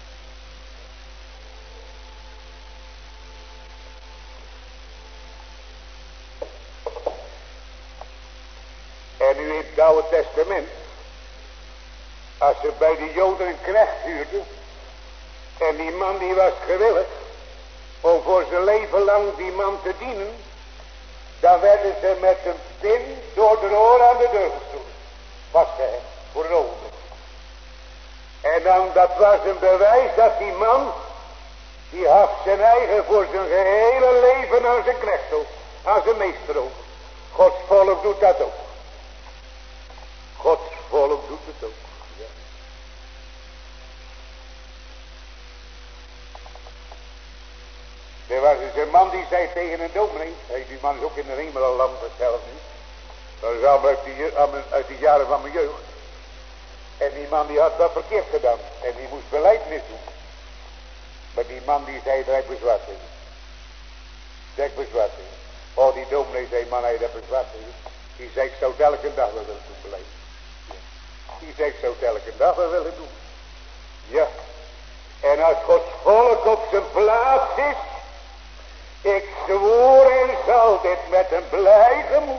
En nu in het Oude Testament, als ze bij de Joden een knecht huurden, en die man die was gewillig om voor zijn leven lang die man te dienen, dan werden ze met een pin door de oor aan de deur gestoken. Vastgehecht, voor een ogenblik. En dan, dat was een bewijs dat die man, die had zijn eigen voor zijn gehele leven aan zijn knecht ook, aan zijn meester ook. Gods volk doet dat ook. Gods volk doet het ook. Ja. Er was eens een man die zei tegen een dominee, die man is ook in de hemel al lang zelf nu. Dat is allemaal uit die jaren van mijn jeugd. En die man die had dat verkeerd gedaan. En die moest belijdenis doen. Maar die man die zei, daar heb ik bezwaar tegen. Daar heb ik bezwaar tegen. Oh, die dominee zei, man, hij heeft bezwaar tegen. Die zei, ik zou het elke dag wel willen doen beleiden. Die zei, ik zou het elke dag wel willen doen. Ja. En als Gods volk op zijn plaats is. Ik zwoer en zal dit met een blij gemoed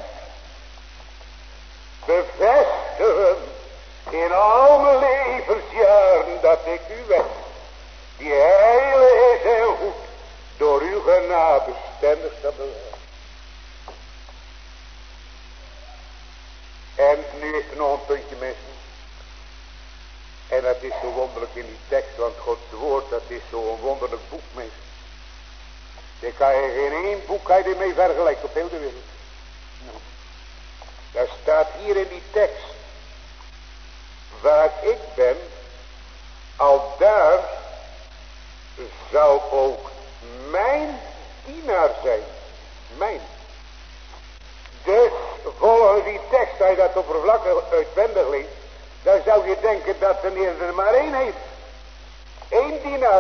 bevestigen in al mijn levensjaren dat ik u wens, die heilig is en goed, door uw genade bestendig te bewaren. En nu is er nog een puntje, mensen. En dat is zo wonderlijk in die tekst, want Gods woord, dat is zo'n wonderlijk boek, mensen. Daar kan je geen één boek mee vergelijken op heel de wereld. Nou, daar staat hier in die tekst. Waar ik ben, al daar zou ook mijn dienaar zijn. Mijn. Dus volgens die tekst, als je dat oppervlakkig uitwendig leest, dan zou je denken dat de Heer er maar één heeft. Eén dienaar.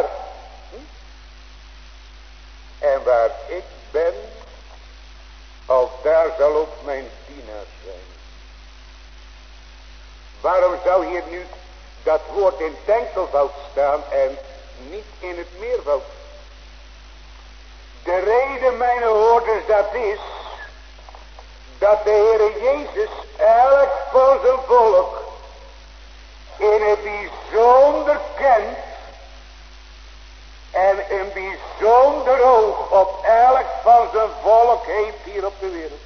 En waar ik ben, al daar zal ook mijn dienaar zijn. Waarom zou hier nu dat woord in het enkelvoud staan en niet in het meervoud? De reden, mijn hoorders, dat is dat de Heere Jezus elk van zijn volk in het bijzonder kent en een bijzonder oog op elk van zijn volk heeft hier op de wereld.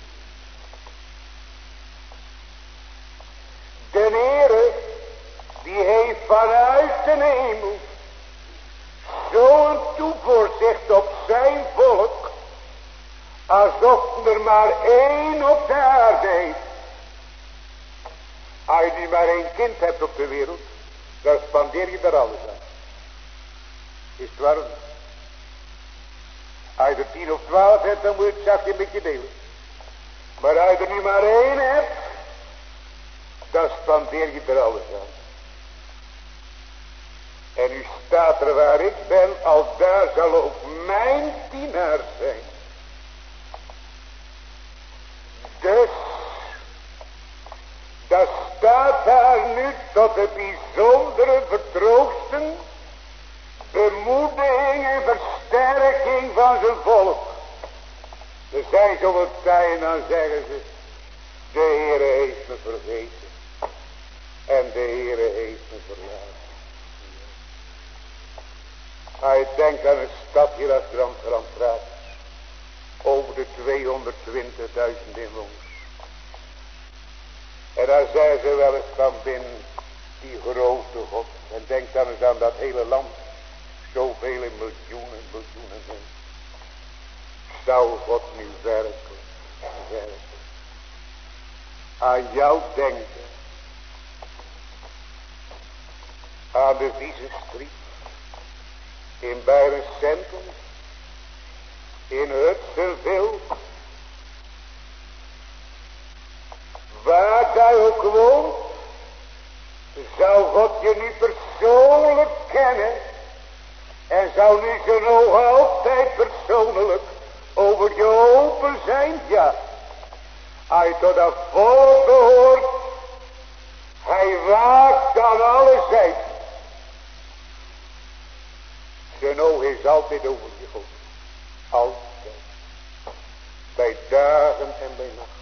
De Heere, die heeft vanuit de hemel zo'n toevoorzicht op zijn volk, alsof er maar één op de aarde heeft. Als je nu maar één kind hebt op de wereld, dan spandeer je er alles aan. Is het waar? Als je er 10 of 12 hebt, dan moet je het zakje met je delen. Maar als je er nu maar één hebt, dan spandeer je er alles aan. En nu staat er, waar ik ben, al daar zal ook mijn dienaar zijn. nu tot de bijzondere vertroosting, bemoediging en versterking van zijn volk. Er zijn zoveel tijden, dan zeggen ze, de Heere heeft me vergeten. En de Heere heeft me verlaten. Hij denkt aan een stad hier als Grand Raad. Over de 220.000 inwoners. En daar zeggen ze wel eens van binnen, die grote God. En denk dan eens aan dat hele land. Zoveel miljoenen mensen. Zou God nu werkelijk aan jou denken. Aan de Wiese Street. In Beieren Centrum. In Hudsonville. Waar jij ook woont. Zou God je nu persoonlijk kennen. En zou nu zijn ogen altijd persoonlijk over je open zijn? Ja. Hij tot dat volk behoort. Hij waakt aan alle zijden. Zijn oog is altijd over je hoofd. Altijd. Bij dagen en bij nacht.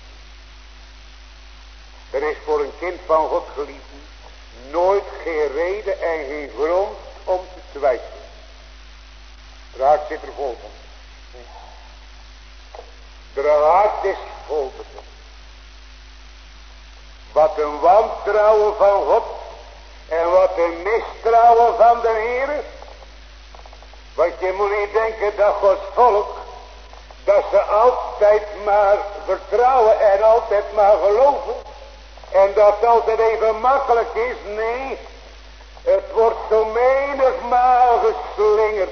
Er is voor een kind van God geliefd nooit geen reden en geen grond om te twijfelen. Het hart zit er vol van. Het hart is vol van. Wat een wantrouwen van God en wat een mistrouwen van de Heer. Want je moet niet denken dat Gods volk, dat ze altijd maar vertrouwen en altijd maar geloven. En dat het altijd even makkelijk is. Nee, het wordt zo menigmaal geslingerd.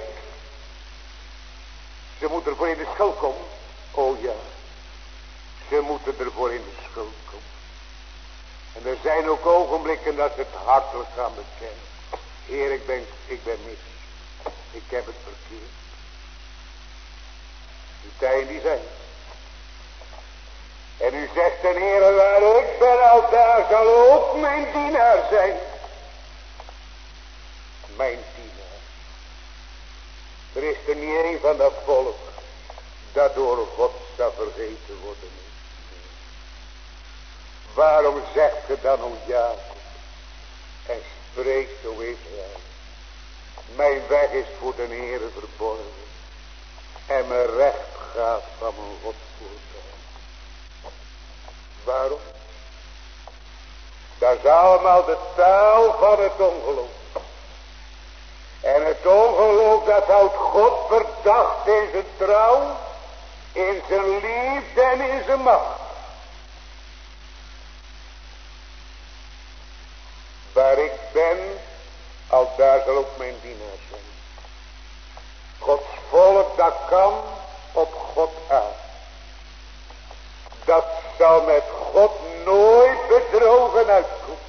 Ze moeten ervoor in de schuld komen. Oh ja, ze moeten ervoor in de schuld komen. En er zijn ook ogenblikken dat ze het hartelijk gaan bekennen. Heer, ik ben mis. Ik heb het verkeerd. Die tijden die zijn. En u zegt ten Heere, waar ik ben al daar zal ook mijn dienaar zijn. Mijn dienaar. Er is er niet één van dat volk dat door God zou vergeten worden. Waarom zegt ge dan, o Jacob, en spreekt, o Israël, mijn weg is voor de Heere verborgen en mijn recht gaat van mijn God voorbij. Waarom? Dat is allemaal de taal van het ongeloof. En het ongeloof dat houdt God verdacht in zijn trouw, in zijn liefde en in zijn macht. Waar ik ben, al daar zal ook mijn dienaar zijn. Gods volk dat kan op God aan. Dat zal met God nooit bedrogen uitkomen.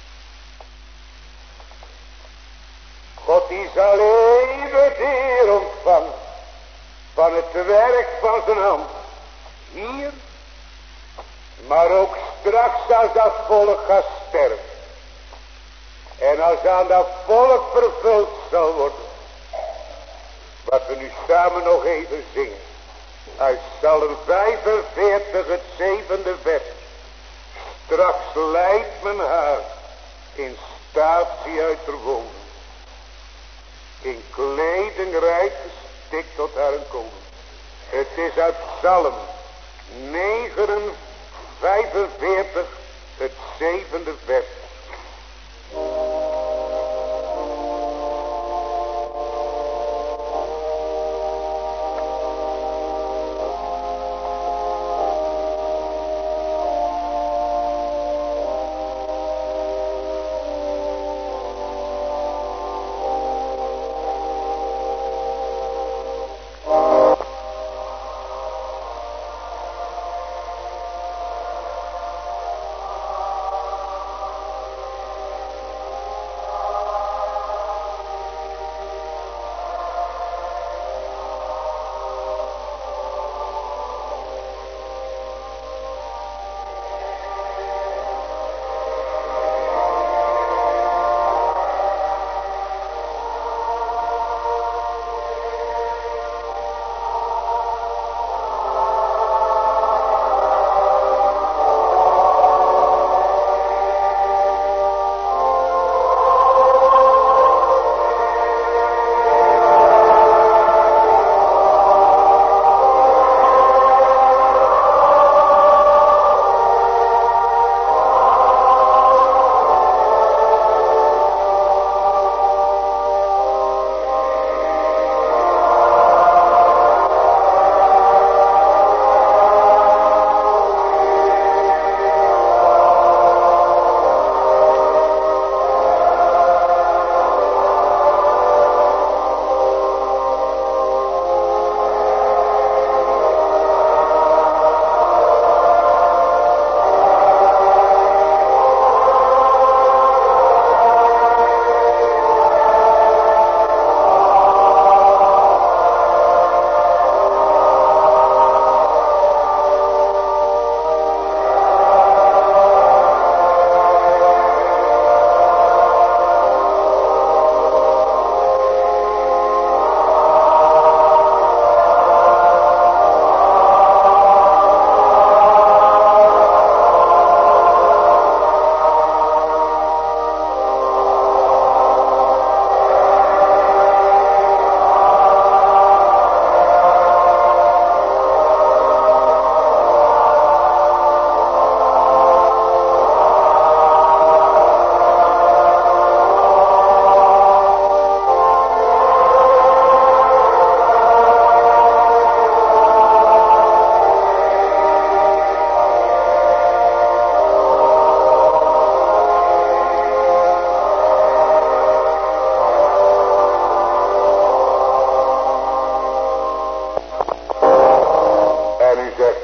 God die zal eeuwig eer ontvangen van het werk van zijn hand. Hier, maar ook straks als dat volk gaat sterven. En als aan dat volk vervuld zal worden. Wat we nu samen nog even zingen. Uit Psalm 45 het 7e vers. Straks leidt men haar in statie uit de woning. In kleding rijk gestikt tot haar een koning. Het is uit Psalm 45 het 7e vers.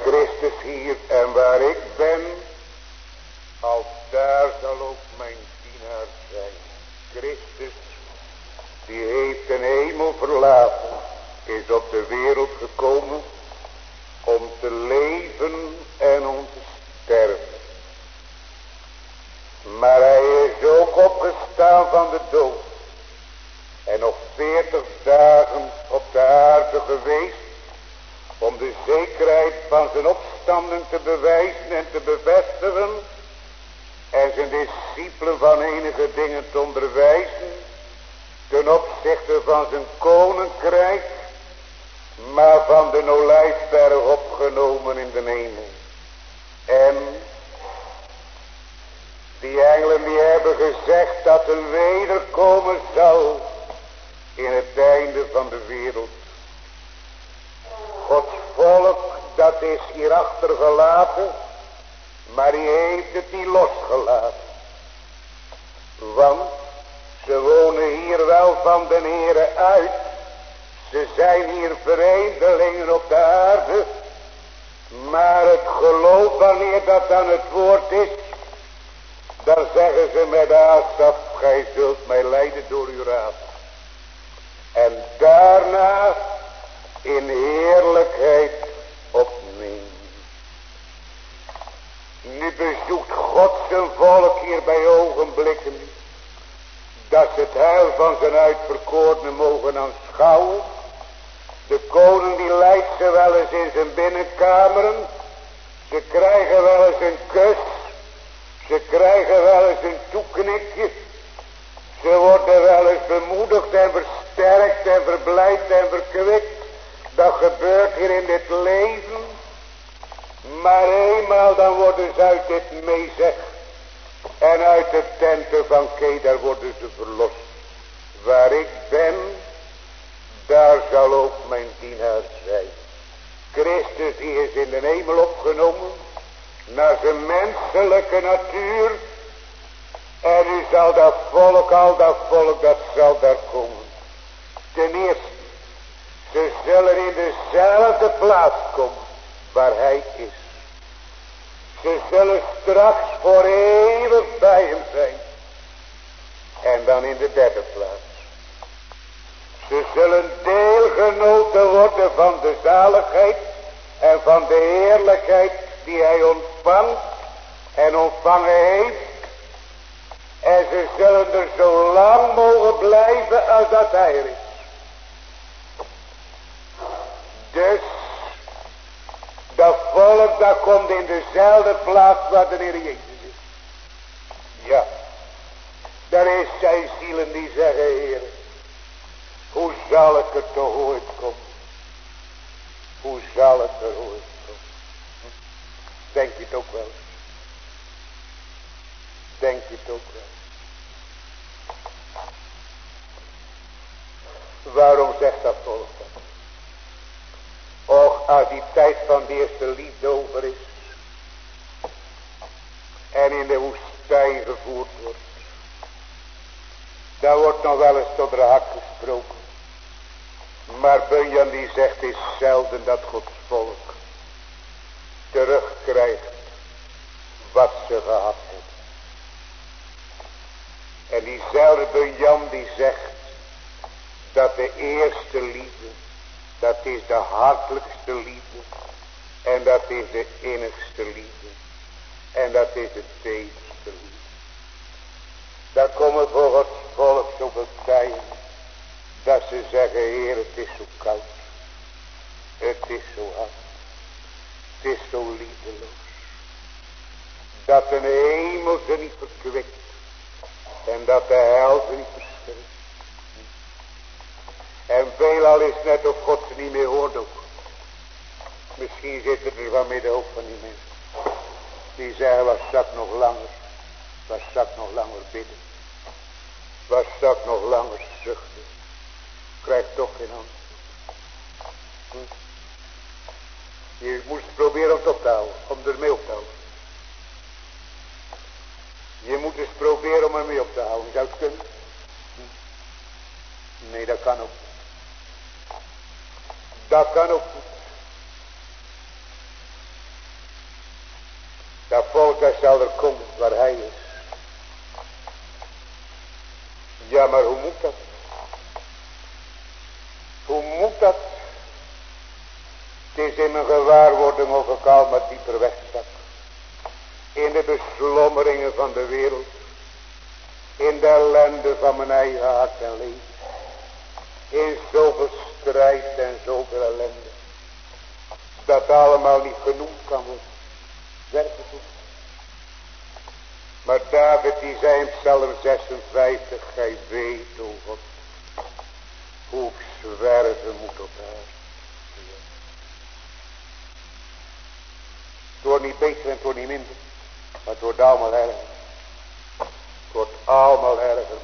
Christus hier en waar ik ben, al daar zal ook mijn dienaar zijn. Christus, die heeft een hemel verlaten, is op de wereld gekomen om te leven en om te sterven. Maar hij is ook opgestaan van de dood en nog 40 dagen op de aarde geweest om de zekerheid van zijn opstanding te bewijzen en te bevestigen en zijn discipelen van enige dingen te onderwijzen ten opzichte van zijn koninkrijk, maar van de Olijfberg opgenomen in de hemel. En die engelen die hebben gezegd dat er wederkomen zal in het einde van de wereld. Gods volk, dat is hier achtergelaten, maar die heeft het niet losgelaten. Want ze wonen hier wel van den Heere uit. Ze zijn hier vreemdelingen op de aarde. Maar het geloof, wanneer dat aan het woord is, dan zeggen ze met Asaf, gij zult mij leiden door uw raad. En daarna in heerlijkheid opnemen. Nu bezoekt God zijn volk hier bij ogenblikken, dat ze het heil van zijn uitverkorenen mogen aanschouwen. De koning die leidt ze wel eens in zijn binnenkameren. Ze krijgen wel eens een kus. Ze krijgen wel eens een toeknikje. Ze worden wel eens bemoedigd en versterkt en verblijd en verkwikt. Dat gebeurt hier in dit leven. Maar eenmaal dan worden ze uit dit meezeg en uit de tenten van Kedar worden ze verlost. Waar ik ben, daar zal ook mijn dienaar zijn. Christus die is in de hemel opgenomen naar zijn menselijke natuur. En u zal dat volk, al dat volk, dat zal daar komen. Ten eerste, ze zullen in dezelfde plaats komen waar hij is. Ze zullen straks voor eeuwig bij hem zijn. En dan in de derde plaats. Ze zullen deelgenoten worden van de zaligheid en van de heerlijkheid die hij ontvangt en ontvangen heeft. En ze zullen er zo lang mogen blijven als dat hij er is. Dus dat volk dat komt in dezelfde plaats waar de Heer Jezus is. Ja, daar is zijn zielen die zeggen, Heer, hoe zal ik er toch ooit komen? Hoe zal ik er ooit komen? Denk je het ook wel? Denk je het ook wel? Waarom zegt dat volk dat? Och, als die tijd van de eerste liefde over is en in de woestijn gevoerd wordt, dan wordt nog wel eens tot de hak gesproken. Maar Bunyan die zegt, het is zelden dat Gods volk terugkrijgt wat ze gehad hebben. En diezelfde Bunyan die zegt dat de eerste liefde, dat is de hartelijkste liefde. En dat is de innigste liefde. En dat is de tederste liefde. Daar komen voor Gods volk zoveel tijden dat ze zeggen, Heer, het is zo koud. Het is zo hard. Het is zo liefdeloos. Dat de hemel ze niet verkwikt. En dat de hel ze niet verschrikt. En veelal is net of God ze niet meer hoort ook. Misschien zitten er vanmiddag ook van die mensen. Die zeggen, wat zal ik nog langer? Wat zal ik nog langer bidden? Wat zal ik nog langer zuchten? Krijg toch geen antwoord. Je moest proberen om het op te houden. Om ermee op te houden. Je moet eens proberen om ermee op te houden. Zou het kunnen? Nee, dat kan ook niet. Dat kan ook niet. Dat volk dat zal er komen waar hij is. Ja, maar hoe moet dat? Hoe moet dat? Het is in mijn gewaarwording of ik al maar dieper wegzak. In de beslommeringen van de wereld. In de ellende van mijn eigen hart en leven. In zoveel strijd en zoveel ellende. Dat allemaal niet genoemd kan worden. Werkelijk niet. Maar David die zei in Psalm 56. Gij weet, o God. Hoe ik zwerven moet op haar. Het wordt niet beter en het wordt niet minder. Maar het wordt allemaal erger. Het wordt allemaal erger.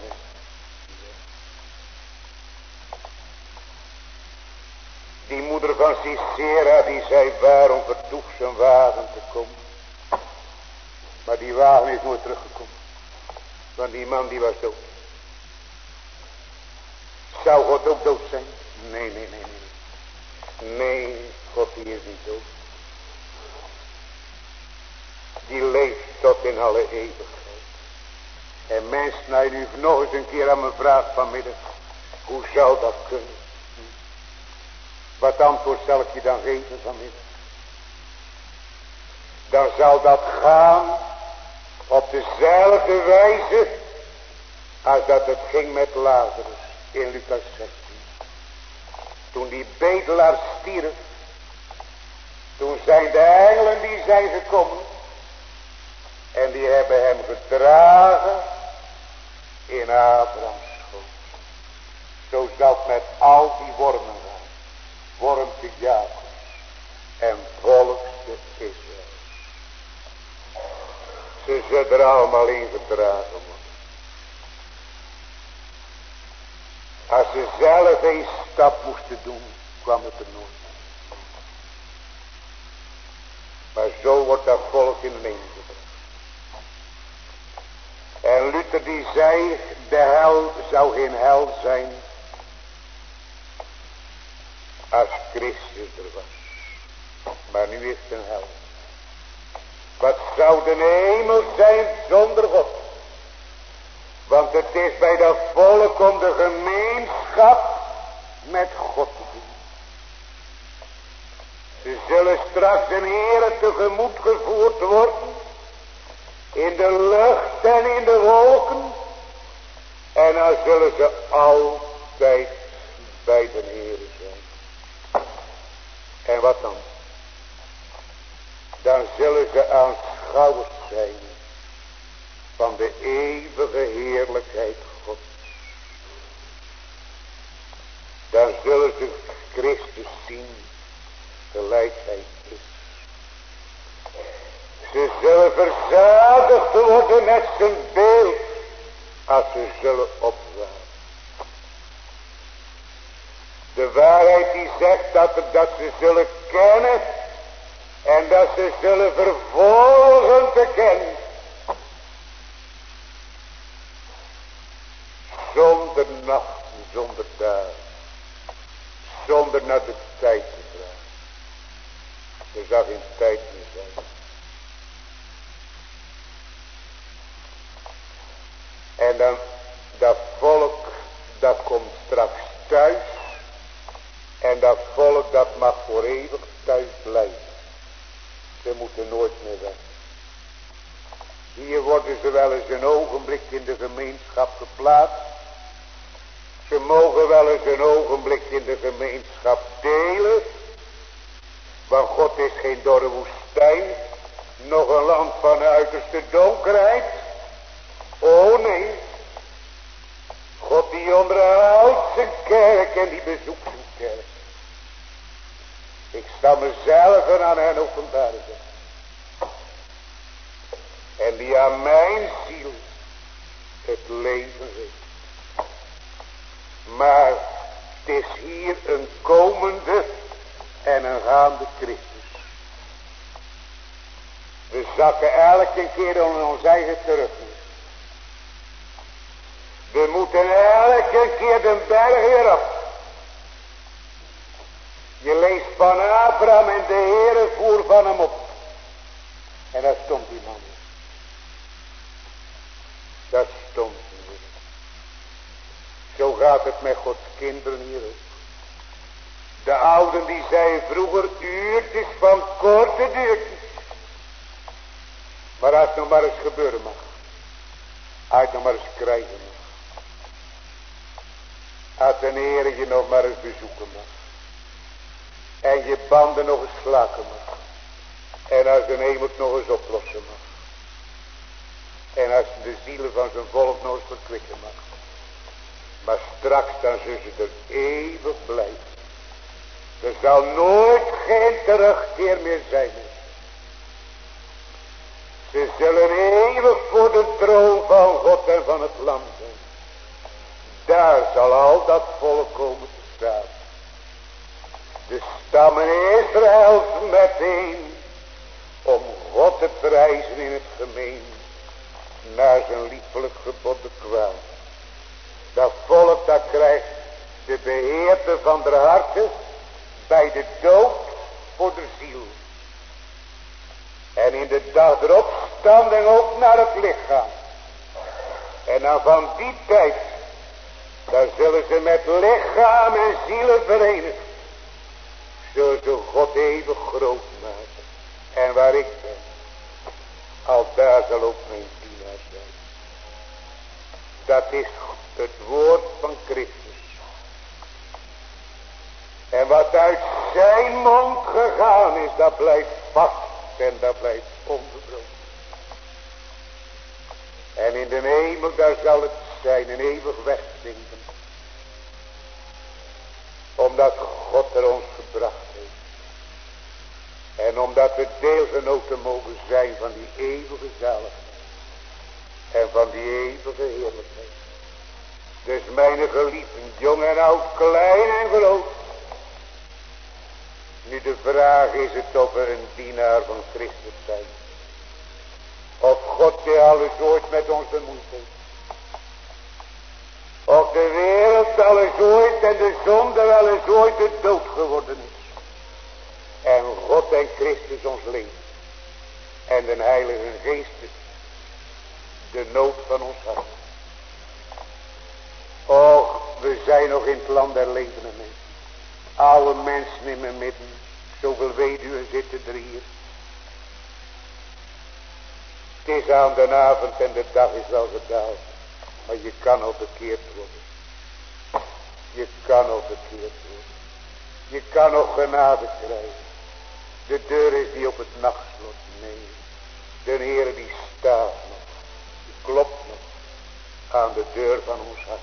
Die moeder van Sisera die zei waarom vertoeg zijn wagen te komen. Maar die wagen is nooit teruggekomen. Want die man die was dood. Zou God ook dood zijn? Nee. Nee, God die is niet dood. Die leeft tot in alle eeuwigheid. En mens, nou je nu nog eens een keer aan me vraagt vanmiddag. Hoe zou dat kunnen? Wat antwoord zal ik je dan geven vanmiddag? Dan zal dat gaan op dezelfde wijze als dat het ging met Lazarus in Lucas 16. Toen die bedelaar stierf, toen zijn de engelen die zijn gekomen en die hebben hem gedragen in Abrahams schoot. Zo zal het met al die wormen gaan. Wormte Jacobs en volkste Israël. Ze zullen er allemaal in gedragen worden. Als ze zelf een stap moesten doen, kwam het er nooit. Maar zo wordt dat volk in een gebracht. En Luther die zei, de hel zou geen hel zijn als Christus er was. Maar nu is het een hel. Wat zou de hemel zijn zonder God? Want het is bij dat volk om de gemeenschap met God te doen. Ze zullen straks een Heere tegemoet gevoerd worden. In de lucht en in de wolken. En dan zullen ze altijd bij de Heere zijn. En wat dan? Dan zullen ze aanschouwers zijn van de eeuwige heerlijkheid Gods. Dan zullen ze Christus zien gelijk hij is. Ze zullen verzadigd worden met zijn beeld als ze zullen opwaan. De waarheid die zegt dat ze zullen kennen en dat ze zullen vervolgen te kennen. Zonder nacht, zonder dag. Zonder naar de tijd te vragen. Er zal geen tijd meer zijn. En dan, dat volk, dat komt straks thuis. En dat volk, dat mag voor eeuwig thuis blijven. Ze moeten nooit meer weg. Hier worden ze wel eens een ogenblik in de gemeenschap geplaatst. Ze mogen wel eens een ogenblik in de gemeenschap delen. Want God is geen dorre woestijn. Nog een land van uiterste donkerheid. Oh nee. God die onderhoudt zijn kerk en die bezoekt zijn kerk. Ik zal mezelf aan hen openbaren. En die aan mijn ziel het leven geeft. Maar het is hier een komende en een gaande Christus. We zakken elke keer in ons eigen terug. We moeten elke keer de berg weer op. Je leest van Abraham en de Heere voer van hem op. En daar stond hij gaat het met Gods kinderen hier ook. De ouden die zeiden vroeger, uurtjes van korte duurtjes. Maar als het nog maar eens gebeuren mag. Als het nog maar eens krijgen mag. Als de Heer je nog maar eens bezoeken mag. En je banden nog eens slaken mag. En als de hemel het nog eens oplossen mag. En als de zielen van zijn volk nog eens verkwikken mag. Maar straks dan zullen ze er eeuwig blijven. Er zal nooit geen terugkeer meer zijn. Ze zullen eeuwig voor de troon van God en van het lam zijn. Daar zal al dat volk komen te staan. De stammen Israëls meteen. Om God te prijzen in het gemeen. Naar zijn liefelijk gebod bekwaam. Dat volk dat krijgt de beheerte van de harten. Bij de dood voor de ziel. En in de dag der opstanding ook naar het lichaam. En dan van die tijd. Dan zullen ze met lichaam en zielen verenigd. Zullen ze God eeuwig groot maken. En waar ik ben. Al daar zal ook mijn dienaar zijn. Dat is het woord van Christus. En wat uit zijn mond gegaan is, dat blijft vast en dat blijft onverbroken. En in de hemel, daar zal het zijn een eeuwig wegzinken. Omdat God er ons gebracht heeft. En omdat we deelgenoten mogen zijn van die eeuwige zaligheid. En van die eeuwige heerlijkheid. Dus mijn geliefden, jong en oud, klein en groot. Nu de vraag is het of we een dienaar van Christus zijn. Of God die alles ooit met ons bemoeid heeft. Of de wereld alles ooit en de zonde wel eens ooit de dood geworden is. En God en Christus ons leven. En de Heilige Geest de nood van ons hart. Och, we zijn nog in het land der levende mensen. Oude mensen in mijn midden. Zoveel weduwen zitten er hier. Het is aan de avond en de dag is al gedaald. Maar je kan al bekeerd worden. Je kan al bekeerd worden. Je kan nog genade krijgen. De deur is die op het nachtslot. Nee. De Heer die staat nog. Die klopt nog. Aan de deur van ons hart.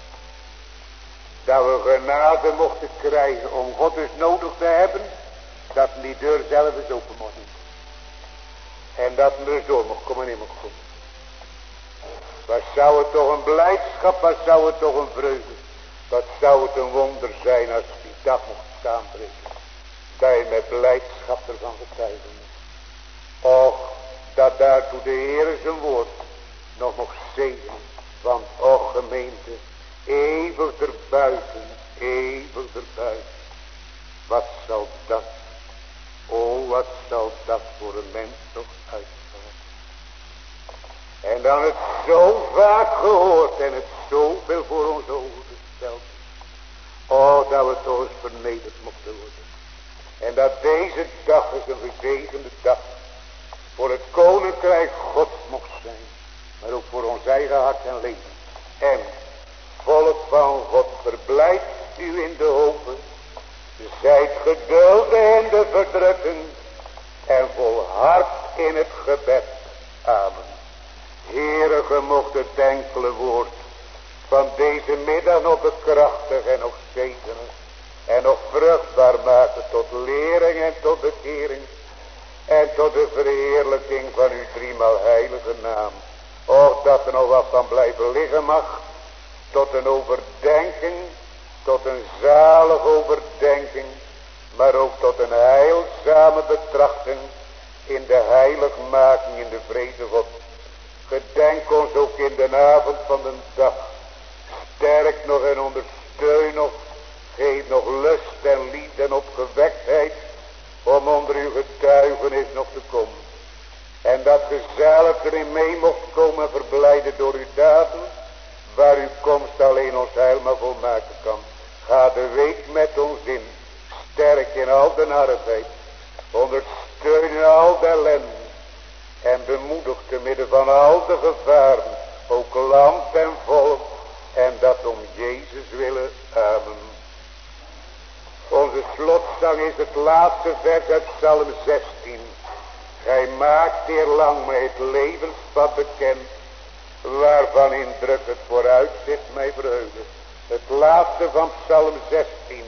Dat we genade mochten krijgen om God dus nodig te hebben. Dat die deur zelf eens open mocht. En dat we er door mocht komen en in mocht komen. Wat zou het toch een blijdschap, wat zou het toch een vreugde. Wat zou het een wonder zijn als die dag mocht aanbreken. Dat je met blijdschap ervan getuigen moet. Och, dat daartoe de Heer zijn woord nog mocht zegenen. Want och gemeente, eeuwig erbuiten, eeuwig erbuiten. Wat zal dat, oh wat zal dat voor een mens toch uitvallen. En dan het zo vaak gehoord en het zoveel voor ons ogen gesteld. Oh, dat we toch eens vernederd mochten worden. En dat deze dag is een gezegende dag voor het koninkrijk Gods mocht zijn. Maar ook voor ons eigen hart en leven. En volk van God, verblijft u in de hopen. Zijt geduldig in de verdrukking. En volhard in het gebed. Amen. Heere, ge mocht het enkele woord van deze middag nog bekrachtigen en nog zegenen. En nog vruchtbaar maken tot lering en tot bekering. En tot de verheerlijking van uw driemaal heilige naam. Och, dat er nog wat van blijven liggen mag. Tot een overdenking. Tot een zalige overdenking. Maar ook tot een heilzame betrachting. In de heiligmaking in de vrede God. Gedenk ons ook in de avond van de dag. Sterk nog en ondersteun nog. Geef nog lust en liefde en opgewektheid. Om onder uw getuigenis nog te komen. En dat ge zelf erin mee mocht komen en verblijden door uw daden. waar uw komst alleen ons heil maar volmaken kan. Ga de week met ons in, sterk in al de arbeid, ondersteun in al de ellende en bemoedig te midden van al de gevaren, ook land en volk, en dat om Jezus willen. Amen. Onze slotzang is het laatste vers uit Psalm 16. Gij maakt eerlang mij het levenspad bekend, waarvan in druk het vooruitzicht mij verheugen. Het laatste van Psalm 16.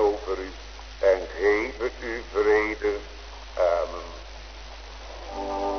over u en geef u vrede. Amen.